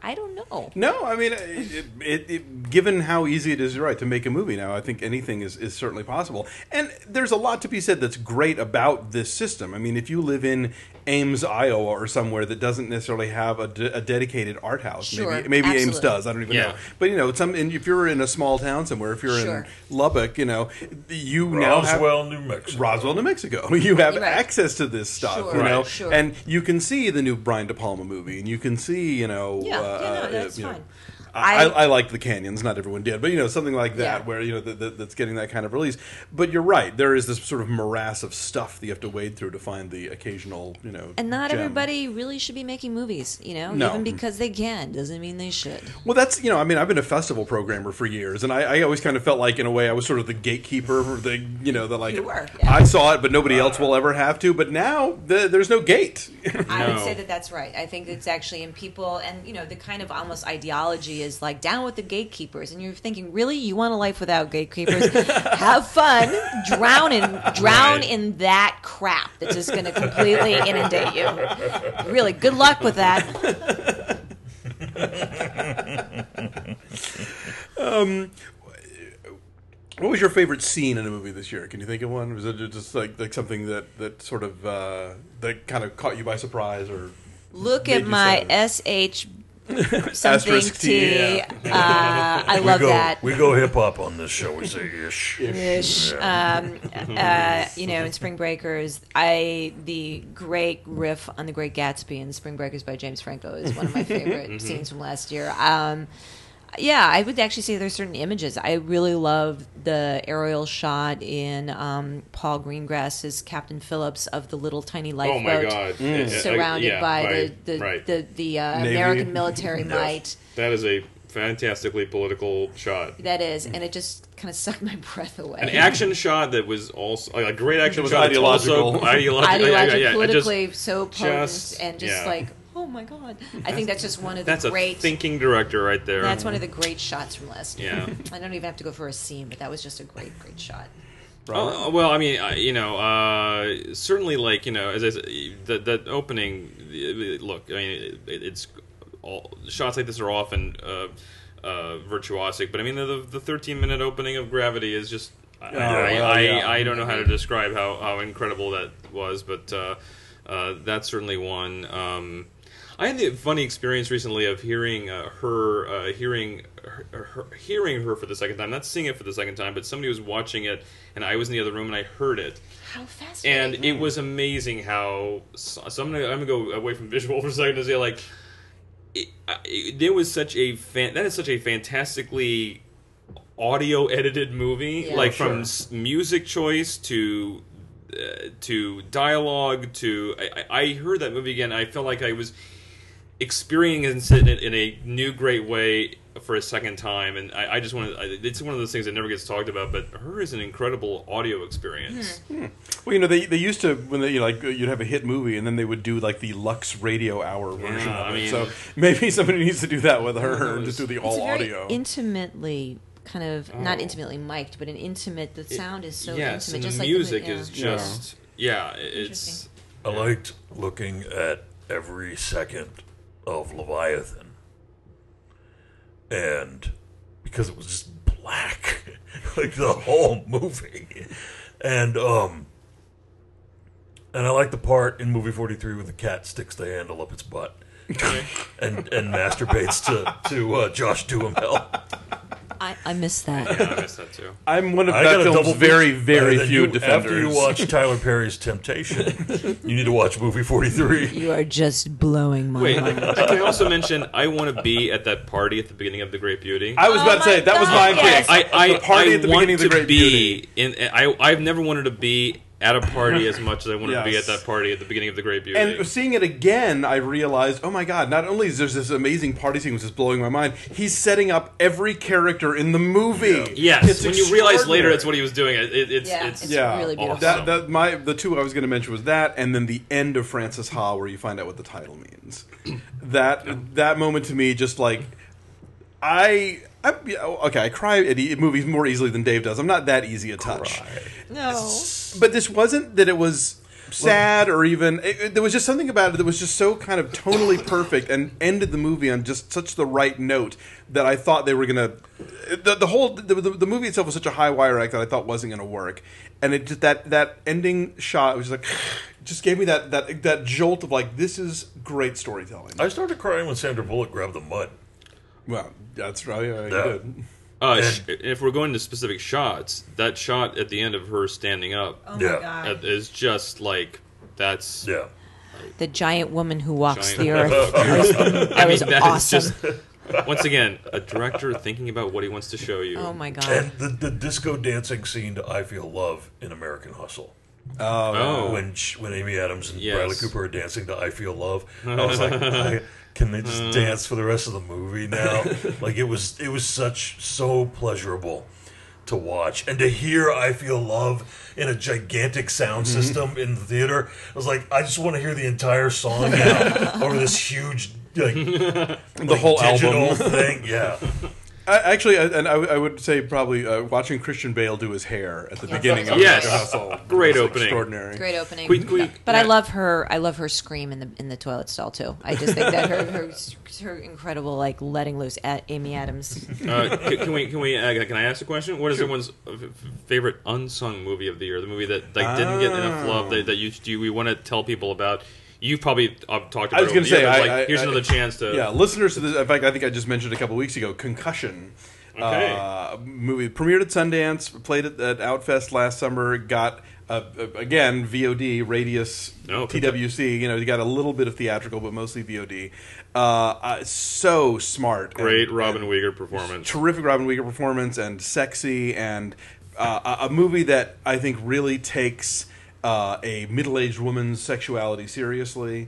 I don't know. No, I mean, given how easy it is, right, to make a movie now, I think anything is certainly possible. And there's a lot to be said that's great about this system. I mean, if you live in Ames, Iowa, or somewhere that doesn't necessarily have a dedicated art house, Sure, maybe Ames absolutely. does. I don't even Yeah. know. But if you're in a small town somewhere, if you're Sure. in Lubbock, you now have Roswell, New Mexico. Roswell, New Mexico. You have Right. access to this stuff, Sure, you know, right, sure. and you can see the new Brian De Palma movie, and you can see, No, that's fine. I liked the Canyons. Not everyone did, but something like that, Yeah. where that's getting that kind of release. But you're right. There is this sort of morass of stuff that you have to wade through to find the occasional, And not gem. everybody really should be making movies, No. Even because they can doesn't mean they should. Well, that's I mean, I've been a festival programmer for years, and I always kind of felt like, in a way, I was sort of the gatekeeper for the the like. You were, yeah. I saw it, but nobody else will ever have to. But now there's no gate. I would No. say that that's right. I think it's actually in people, and the kind of almost ideology is like down with the gatekeepers, and you're thinking, really, you want a life without gatekeepers? Have fun, drown Right. in that crap that's just going to completely inundate you. Really, good luck with that. What was your favorite scene in a movie this year? Can you think of one? Was it just like something that sort of that kind of caught you by surprise, or Look made at you my sad? SH something Asterisk T, T. yeah. I love that. We go hip hop on this show. We say ish. Ish. In Spring Breakers, the great riff on The Great Gatsby in Spring Breakers by James Franco is one of my favorite scenes from last year. I would actually say there's certain images. I really love the aerial shot in Paul Greengrass's Captain Phillips of the little tiny Oh lifeboat my God! surrounded Yeah, by right, the right. American military might. That is a fantastically political shot. That is, and it just kind of sucked my breath away. An action shot that was also a great action was shot. It's also ideological. Ideologically, I politically so potent, just- and just yeah. like, oh my God! I think that's just one of the That's a great. thinking director right there. That's one of the great shots from last year. Yeah. I don't even have to go for a scene, but that was just a great shot. Well, I mean, certainly, like as I said, that opening. Look, I mean, it's all shots like this are often virtuosic, but I mean, the 13-minute opening of Gravity is just. I don't know how to describe how incredible that was, but that's certainly one. I had the funny experience recently of hearing her for the second time, not seeing it for the second time, but somebody was watching it, and I was in the other room and I heard it, How fascinating! and it was amazing how. So I'm gonna go away from visual for a second to say like, there was such a that is such a fantastically audio edited movie, Yeah. like Sure. from music choice to dialogue to. I heard that movie again. I felt like I was experiencing it in a new great way for a second time, and I just want to. It's one of those things that never gets talked about, but her is an incredible audio experience. Well, they used to when they you'd have a hit movie and then they would do like the Lux Radio Hour version Yeah, of I it. mean- so maybe somebody needs to do that with her and just do the It's all a very audio. intimately kind of not intimately mic'd, but an intimate. The sound is so Yes, intimate, and just the like music the, is just it's. Interesting. I liked looking at every second of Leviathan, and because it was just black, like the whole movie, and I like the part in movie 43 where the cat sticks the handle up its butt and masturbates to Josh Duhamel. I missed that. Yeah, I missed that too. I'm one of I that got a film's double very, feature. very And then few defenders. After you watch Tyler Perry's Temptation, you need to watch movie 43. You are just blowing my Wait, mind. can I also mention I want to be at that party at the beginning of The Great Beauty. I was Oh about to my say that was God, my yes. pick. I the party at the want beginning of the to Great be Beauty. I've never wanted to be at a party as much as I wanted to be Yes. at that party at the beginning of The Great Beauty. And seeing it again, I realized, oh my god! Not only is there this amazing party sequence that's blowing my mind, he's setting up every character in the movie. yes, It's when you realize later extraordinary. it's what he was doing, it's Yeah, really beautiful. The two I was going to mention was that, and then the end of Francis Ha, where you find out what the title means. that moment to me, just like I cry at movies more easily than Dave does. I'm not that easy a touch. No. But this wasn't that it was sad or even there was just something about it that was just so kind of tonally perfect and ended the movie on just such the right note that I thought they were gonna the movie itself was such a high wire act that I thought wasn't gonna work, and it just that ending shot was like just gave me that jolt of like, this is great storytelling. I started crying when Sandra Bullock grabbed the mud. Well, that's right. You Yeah. did. If we're going to specific shots, that shot at the end of her standing up Oh Yeah. my god. is just like that's. Yeah. The giant woman who walks Giant- the earth. That was that is awesome. just once again a director thinking about what he wants to show you. Oh my god. And the disco dancing scene to "I Feel Love" in American Hustle. Oh, When Amy Adams and Yes. Bradley Cooper are dancing to "I Feel Love," I was like, can they just dance for the rest of the movie now? Like it was so pleasurable to watch and to hear "I Feel Love" in a gigantic sound system in the theater. I was like, I just want to hear the entire song now over this huge The whole digital album. thing. Yeah, I would say probably watching Christian Bale do his hair at the beginning of Yes. American Hustle. Great was opening. Extraordinary. Great opening. But I love her scream in the toilet stall too. I just think that her incredible like letting loose at Amy Adams. can I ask a question? What is everyone's favorite unsung movie of the year? The movie that didn't get enough love that we want to tell people about. You probably talked about. I was going to say, here's another chance to. Yeah, listeners to this. In fact, I think I just mentioned a couple weeks ago. Concussion, Okay. movie premiered at Sundance, played at Outfest last summer. Got again VOD, Radius, Oh, TWC. You got a little bit of theatrical, but mostly VOD. So smart, Great and Robin Uyghur performance. terrific Robin Uyghur performance, and sexy, and a movie that I think really takes a middle-aged woman's sexuality seriously,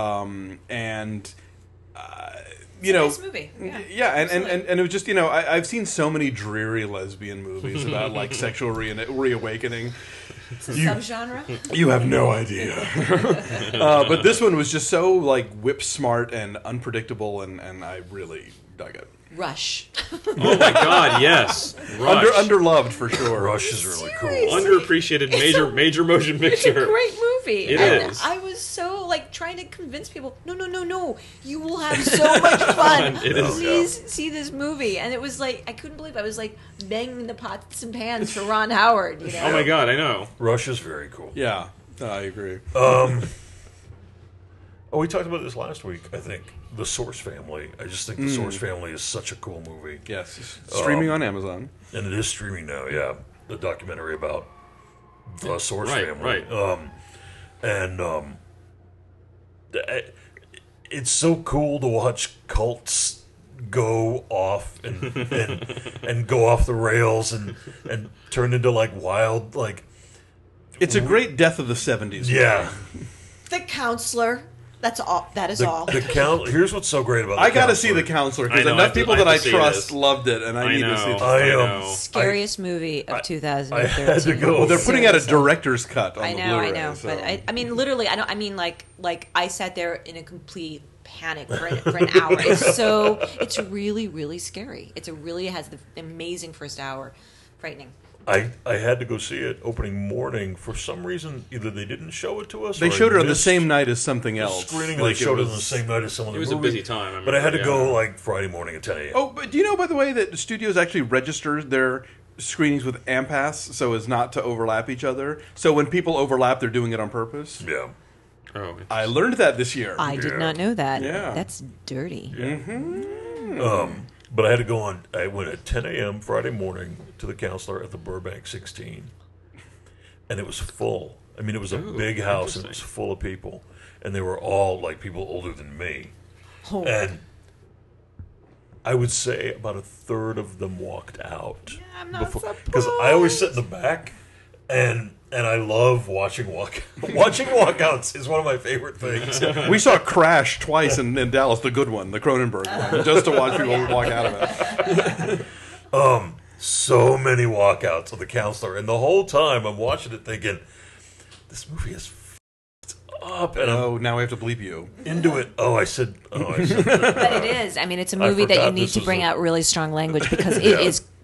and Nice movie. Yeah. and it was just I've seen so many dreary lesbian movies about like sexual reawakening. Subgenre. You have no idea. But this one was just so like whip smart and unpredictable, and I really dug it. Rush. Oh my God! Yes, Rush. Underloved for sure. Rush is really cool. Seriously? Underappreciated major motion It's a picture. great movie. It and is. I was so like trying to convince people, no. You will have so much fun. It is. Please see this movie. And it was like I couldn't believe I was like banging the pots and pans for Ron Howard, you know. Oh my God! I know. Rush is very cool. Yeah, I agree. Oh, we talked about this last week, I think. The Source Family. I just think The Source Family is such a cool movie. Yes, streaming on Amazon. And it is streaming now, yeah. The documentary about the Source Right, family. right. It's so cool to watch cults go off and go off the rails and turn into like wild like It's a great death of the 70s. yeah. The Counselor. That's all. That is all. The count. Here's what's so great about. I got to Counselor. see The Counselor I because know, I enough have to- people I that have I to see trust this. loved it, and I need to see this. I know. Scariest movie of I had 2013. to go. Well, they're putting out a Seriously. director's cut on I the know, Blu-ray. I know, so. but I mean, literally, I mean, like I sat there in a complete panic for an hour. It's really scary. It has the amazing first hour, frightening. I had to go see it opening morning. For some reason, either they didn't show it to us. They or showed I it on the missed same night as something the else. screening. Like They showed it on was- the same night as some of the It was a movie. busy time. I But I had to remember, go yeah. like Friday morning at 10 a.m. Oh, but do you know, by the way, that the studios actually register their screenings with AMPAS so as not to overlap each other? So when people overlap, they're doing it on purpose? Yeah. Oh, I learned that this year. I did Yeah. not know that. Yeah. That's dirty. But I had to go on. I went at 10 a.m. Friday morning to the Counselor at the Burbank 16, and it was full. I mean, it was a big house, and it was interesting. full of people, and they were all like people older than me. Oh. And I would say about a third of them walked out. Yeah, I'm not because I always sit in the back, and I love watching walkouts is one of my favorite things. We saw Crash twice in Dallas, the good one, the Cronenberg one, just to watch people walk out of it. So many walkouts of the Counselor, and the whole time I'm watching it thinking, this movie is f***ed up, and I'm Oh, now we have to bleep you. into it. I said. But it is. I mean, it's a movie that you forgot need this to was bring a- out really strong language because Yeah.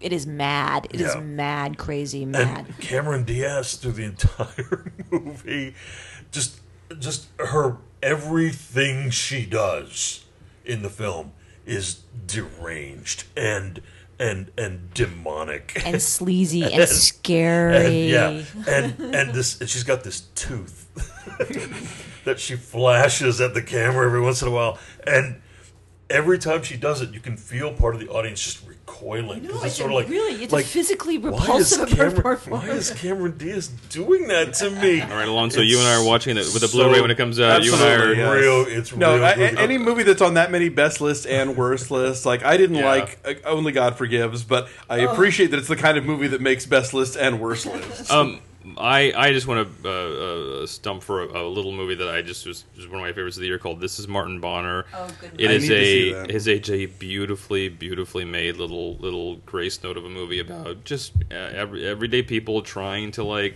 It is mad. It is Yeah. mad, crazy, mad. And Cameron Diaz through the entire movie, just her everything she does in the film is deranged and demonic And sleazy and scary. and she's got this tooth that she flashes at the camera every once in a while, and every time she does it, you can feel part of the audience just recoiling. 'Cause it's sort of like really, it's like, physically why is repulsive of her Why performance. is Cameron Diaz doing that to me? All right, Alonso, you and I are watching it with the Blu-ray when it comes out. You and I Absolutely, are. yeah. It's No, real good. any movie that's on that many best lists and worst lists, like I didn't Yeah. like Only God Forgives, but I appreciate that it's the kind of movie that makes best lists and worst lists. I just want to stump for a little movie that I just was one of my favorites of the year called This Is Martin Bonner. Oh, good It I is need to see a that. a beautifully made little grace note of a movie about just everyday people trying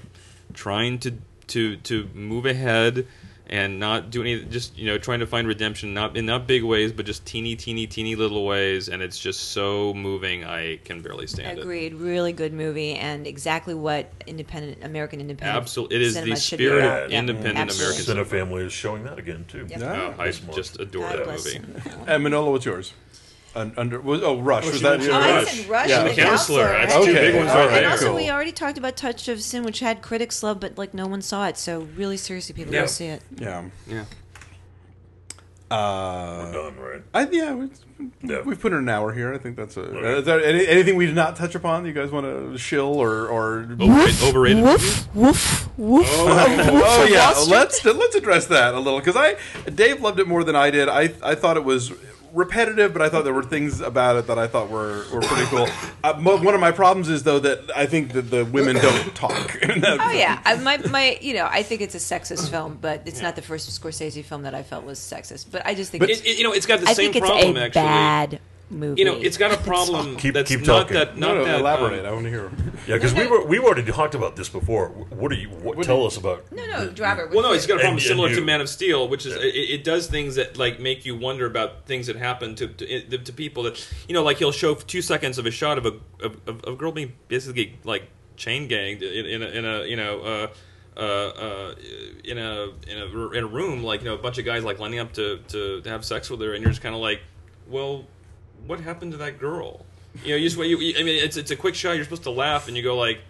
to move ahead and not do any, just trying to find redemption, not big ways, but just teeny little ways, and it's just so moving. I can barely stand it. Agreed. Really good movie, and exactly what American independent. Absolutely, it is cinema the should be spirit about. of Yeah, independent absolutely. American Cine cinema. Family is showing that again too. Yep. Yeah. I just adore God that bless movie. him. And Manolo, what's yours? Rush. Was she that mentioned your Oh, I Rush. said Rush Yeah. and The the Counselor. Counselor. That's two Okay. big ones All right right. And there. also, Cool. we already talked about Touch of Sin, which had critics love, but like no one saw it. So really, seriously, people Yeah. go see it. Yeah. Yeah. We're done, right? Yeah, we've put in an hour here. I think that's Okay. is there anything we did not touch upon that you guys want to shill or Overrated movies? Woof, woof. Oh yeah, Wall Street. let's address that a little because Dave loved it more than I did. I thought it was repetitive, but I thought there were things about it that I thought were pretty cool. One of my problems is though that I think that the women don't talk. Oh yeah, I think it's a sexist film, but it's not the first Scorsese film that I felt was sexist. But I just think It's got the I same think it's problem a actually. bad movie. It's got a problem Keep that's talking. not that No, that elaborate. I want to hear. Yeah, because we've already talked about this before. Tell us about? No, Robert. Well, no, it's got a problem And similar you- to Man of Steel, which is it does things that like make you wonder about things that happen to people that like he'll show 2 seconds of a shot of a girl being basically like chain ganged in a room, like a bunch of guys like lining up to have sex with her, and you're just kind of like, well, what happened to that girl? I mean, it's a quick shot. You're supposed to laugh, and you go like,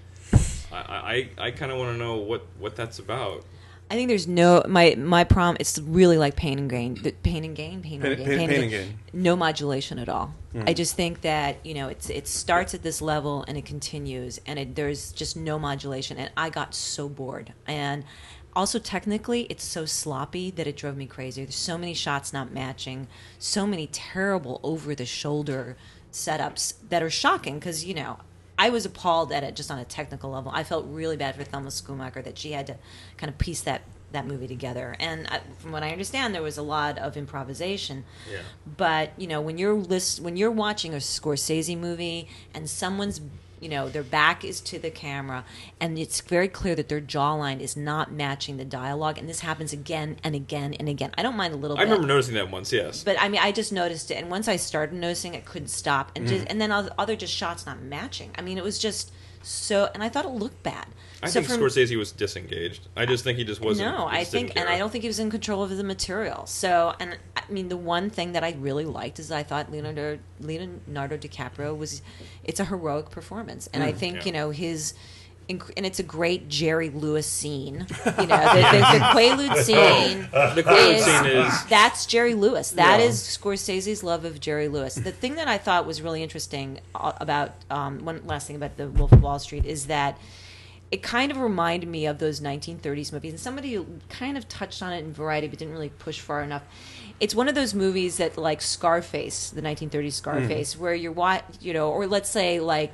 I kind of want to know what that's about. I think there's no my problem. It's really like Pain and Gain. Pain and Gain. No modulation at all. I just think that it starts at this level and it continues, and there's just no modulation. And I got so bored. And also technically, it's so sloppy that it drove me crazy. There's so many shots not matching, so many terrible over the shoulder setups that are shocking because I was appalled at it just on a technical level. I felt really bad for Thelma Schoonmaker that she had to kind of piece that movie together. And from what I understand, there was a lot of improvisation. Yeah. But when you're watching a Scorsese movie and someone's their back is to the camera, and it's very clear that their jawline is not matching the dialogue, and this happens again and again and again. I don't mind a little bit. I remember noticing that once, yes. But I mean, I just noticed it, and once I started noticing, I couldn't stop, and and then other just shots not matching. I mean, it was just so, and I thought it looked bad. I think Scorsese was disengaged. I just think he just wasn't. No, I think, and I don't think he was in control of the material. So, and I mean, the one thing that I really liked is I thought Leonardo DiCaprio it's a heroic performance, and I think his. And it's a great Jerry Lewis scene. The Quaalude scene. The Quaalude scene is that's Jerry Lewis. That is Scorsese's love of Jerry Lewis. The thing that I thought was really interesting about one last thing about the Wolf of Wall Street is that it kind of reminded me of those 1930s movies, and somebody kind of touched on it in Variety, but didn't really push far enough. It's one of those movies that, like Scarface, the 1930s Scarface, where or let's say like.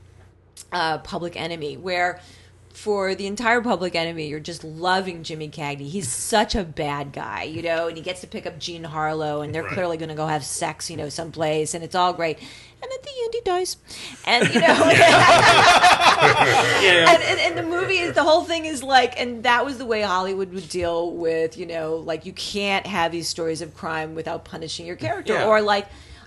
Public Enemy, where for the entire Public Enemy, you're just loving Jimmy Cagney. He's such a bad guy, and he gets to pick up Jean Harlow, and they're clearly going to go have sex, someplace, and it's all great. And at the end, he dies. And, and the movie the whole thing is like, and that was the way Hollywood would deal with, like, you can't have these stories of crime without punishing your character. Yeah. Or like,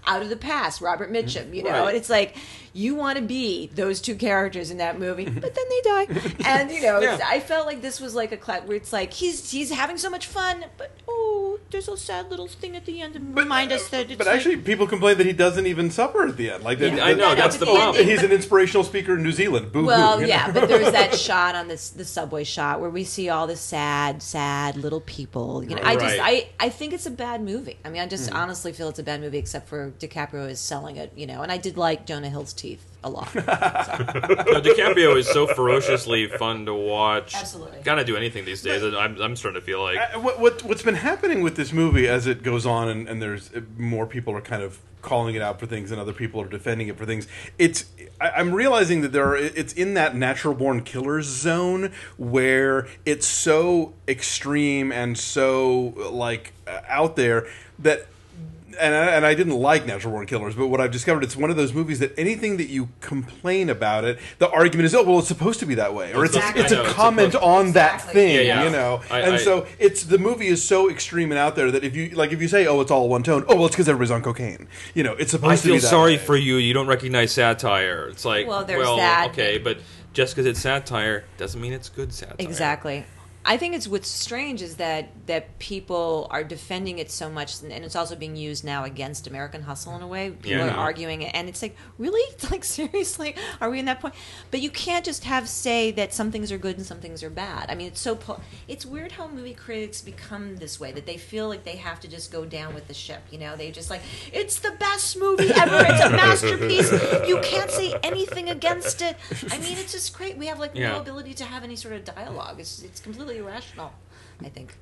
Out of the Past, Robert Mitchum, you know, Right. and it's like you want to be those two characters in that movie, but then they die, and you know, Yeah. I felt like this was like a clap where it's like he's having so much fun, but oh, there's a sad little thing at the end to remind us that it's But like, actually, people complain that he doesn't even suffer at the end. Like, Yeah. I know, that's the problem. He's an inspirational speaker in New Zealand. Boo well, hoo. you yeah, know? but there's that shot on the subway shot where we see all the sad little people. You know, Right. I think it's a bad movie. I mean, I just honestly feel it's a bad movie, except for DiCaprio is selling it. You know, and I did like Jonah Hill's teeth a lot. No, DiCaprio is so ferociously fun to watch. Absolutely. Gotta do anything these days. I'm starting to feel like What's been happening with this movie as it goes on, and there's more people are kind of calling it out for things, and other people are defending it for things. I'm realizing that it's in that natural born killers zone where it's so extreme and so like out there that. And I didn't like Natural Born Killers, but what I've discovered, it's one of those movies that anything that you complain about it, the argument is, oh, well, it's supposed to be that way, or Exactly. it's I know, a it's comment supposed- on that Exactly. thing, Yeah, yeah. you know. I- So the movie is so extreme and out there that if you say, oh, it's all one tone, oh, well, it's because everybody's on cocaine, you know, it's supposed I to be feel that sorry way. for you. You don't recognize satire. It's like, Well, there's that. okay, but just because it's satire doesn't mean it's good satire. Exactly. I think it's what's strange is that people are defending it so much, and it's also being used now against American Hustle in a way. People Yeah, I are know. arguing it, and it's like, really, like seriously, are we in that point? But you can't just say that some things are good and some things are bad. I mean, it's weird how movie critics become this way, that they feel like they have to just go down with the ship. You know, they just like, it's the best movie ever. It's a masterpiece. You can't say anything against it. I mean, it's just great. We have like Yeah. no ability to have any sort of dialogue. It's completely irrational, I think.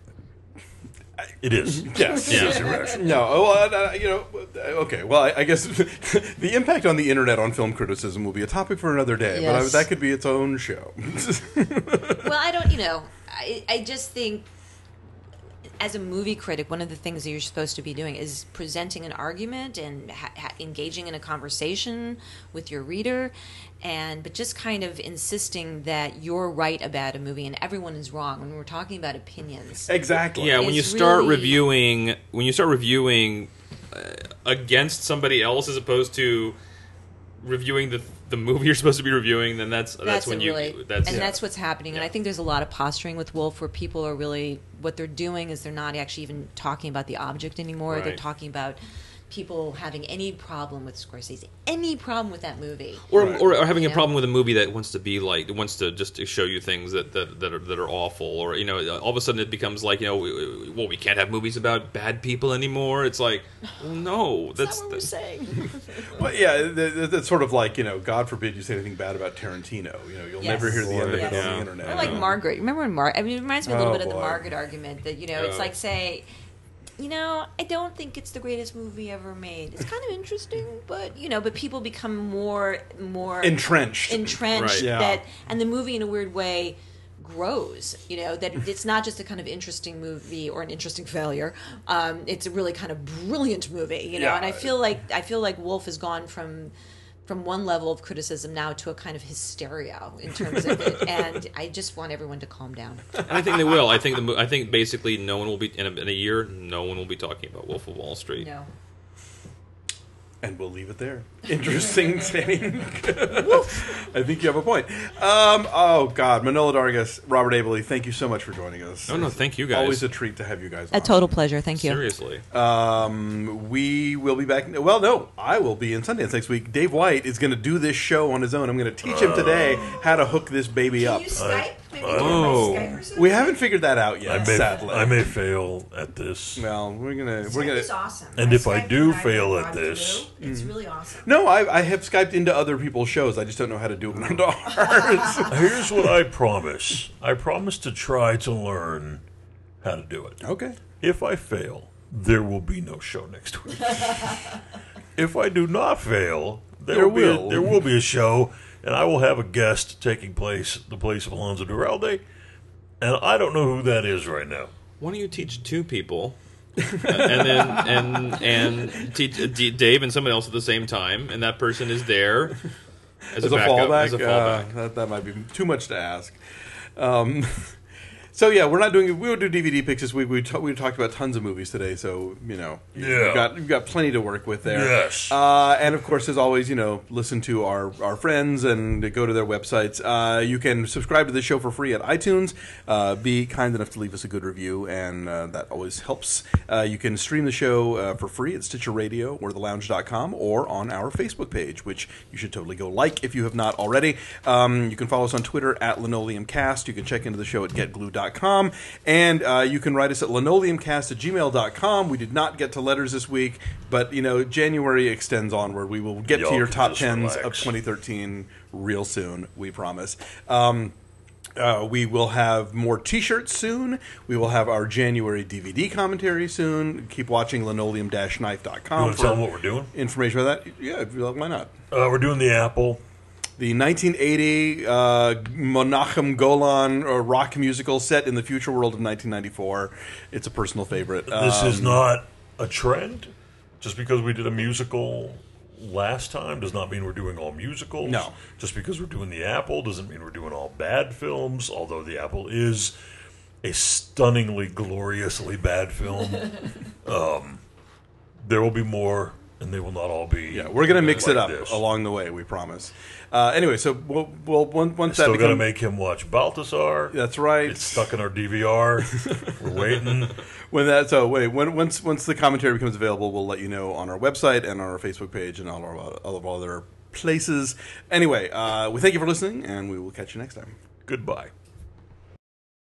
It is. Yes. Yeah. It is irrational. No, well, you know, okay. Well, I guess the impact on the internet on film criticism will be a topic for another day, but Yes. that could be its own show. Well, I don't, I just think as a movie critic, one of the things that you're supposed to be doing is presenting an argument and engaging in a conversation with your reader, but just kind of insisting that you're right about a movie and everyone is wrong when we're talking about opinions. Exactly. Yeah, when you It's start really- reviewing against somebody else as opposed to reviewing the movie you're supposed to be reviewing, then that's when that's what's happening. And I think there's a lot of posturing with Wolf where people are really, what they're doing is they're not actually even talking about the object anymore. They're Right. talking about people having any problem with Scorsese, any problem with that movie. or having a Yeah. problem with a movie that wants to be like, wants to just to show you things that are awful, or all of a sudden it becomes like, we can't have movies about bad people anymore. It's like, well, no, That's not what we're saying. Well, yeah, that's sort of like, God forbid you say anything bad about Tarantino. You'll Yes. never hear the end of it Yes. on the Yeah. internet. Or like Margaret. Remember when Margaret? I mean, it reminds me a little Oh, bit of the boy. Margaret argument that, it's like, say, I don't think it's the greatest movie ever made. It's kind of interesting, but people become more Entrenched. Right. Yeah. that, and the movie in a weird way grows. That it's not just a kind of interesting movie or an interesting failure. It's a really kind of brilliant movie. Yeah. And I feel like Wolf has gone from one level of criticism now to a kind of hysteria in terms of it, and I just want everyone to calm down. And I think they will. I think basically no one will be in a year. No one will be talking about Wolf of Wall Street. No. And we'll leave it there. Interesting stating. I think you have a point. Oh, God. Manolo Dargis, Robert Abley, thank you so much for joining us. Oh, no, thank you guys. Always a treat to have you guys on. A total pleasure. Thank you. Seriously. We will be back. Well, no, I will be in Sundance next week. Dave White is going to do this show on his own. I'm going to teach him today how to hook this baby up. Skype? Maybe Oh. Skype or something? We haven't figured that out yet, sadly. I may fail at this. Well, we're gonna. It's awesome. And I if I Skyped do with fail Ivan at Ron this- too. It's really awesome. No, I have Skyped into other people's shows. I just don't know how to do it onto ours. Here's what I promise. I promise to try to learn how to do it. Okay. If I fail, there will be no show next week. If I do not fail, there will be a show, and I will have a guest taking the place of Alonso Duralde, and I don't know who that is right now. Why don't you teach two people, and then teach Dave and somebody else at the same time, and that person is there as a backup, fallback. as a fallback. That might be too much to ask. So yeah, we'll do DVD picks this week. We talked about tons of movies today, so Yeah. you've got plenty to work with there. Yes. And of course, as always, listen to our friends and go to their websites. You can subscribe to the show for free at iTunes. Be kind enough to leave us a good review, and that always helps. You can stream the show for free at Stitcher Radio or thelounge.com or on our Facebook page, which you should totally go like if you have not already. You can follow us on Twitter at LinoleumCast. You can check into the show at getglue.com. And you can write us at linoleumcast@gmail.com. We did not get to letters this week, but January extends onward. We will get to Y'all your can top just 10s of relax. 2013 real soon, we promise. We will have more T-shirts soon. We will have our January DVD commentary soon. Keep watching linoleum-knife.com You want to tell them what we're doing? information about that. Yeah, why not? We're doing the Apple. The 1980 Menachem Golan rock musical set in the future world of 1994. It's a personal favorite. This is not a trend. Just because we did a musical last time does not mean we're doing all musicals. No. Just because we're doing the Apple doesn't mean we're doing all bad films, although the Apple is a stunningly, gloriously bad film. There will be more, and they will not all be. Yeah, we're going to mix like it up this. along the way, we promise. Anyway, so we'll once that Still got to becomes... make him watch Balthasar. That's right. It's stuck in our DVR. We're waiting. Once the commentary becomes available, we'll let you know on our website and on our Facebook page and all of our other places. Anyway, we thank you for listening, and we will catch you next time. Goodbye.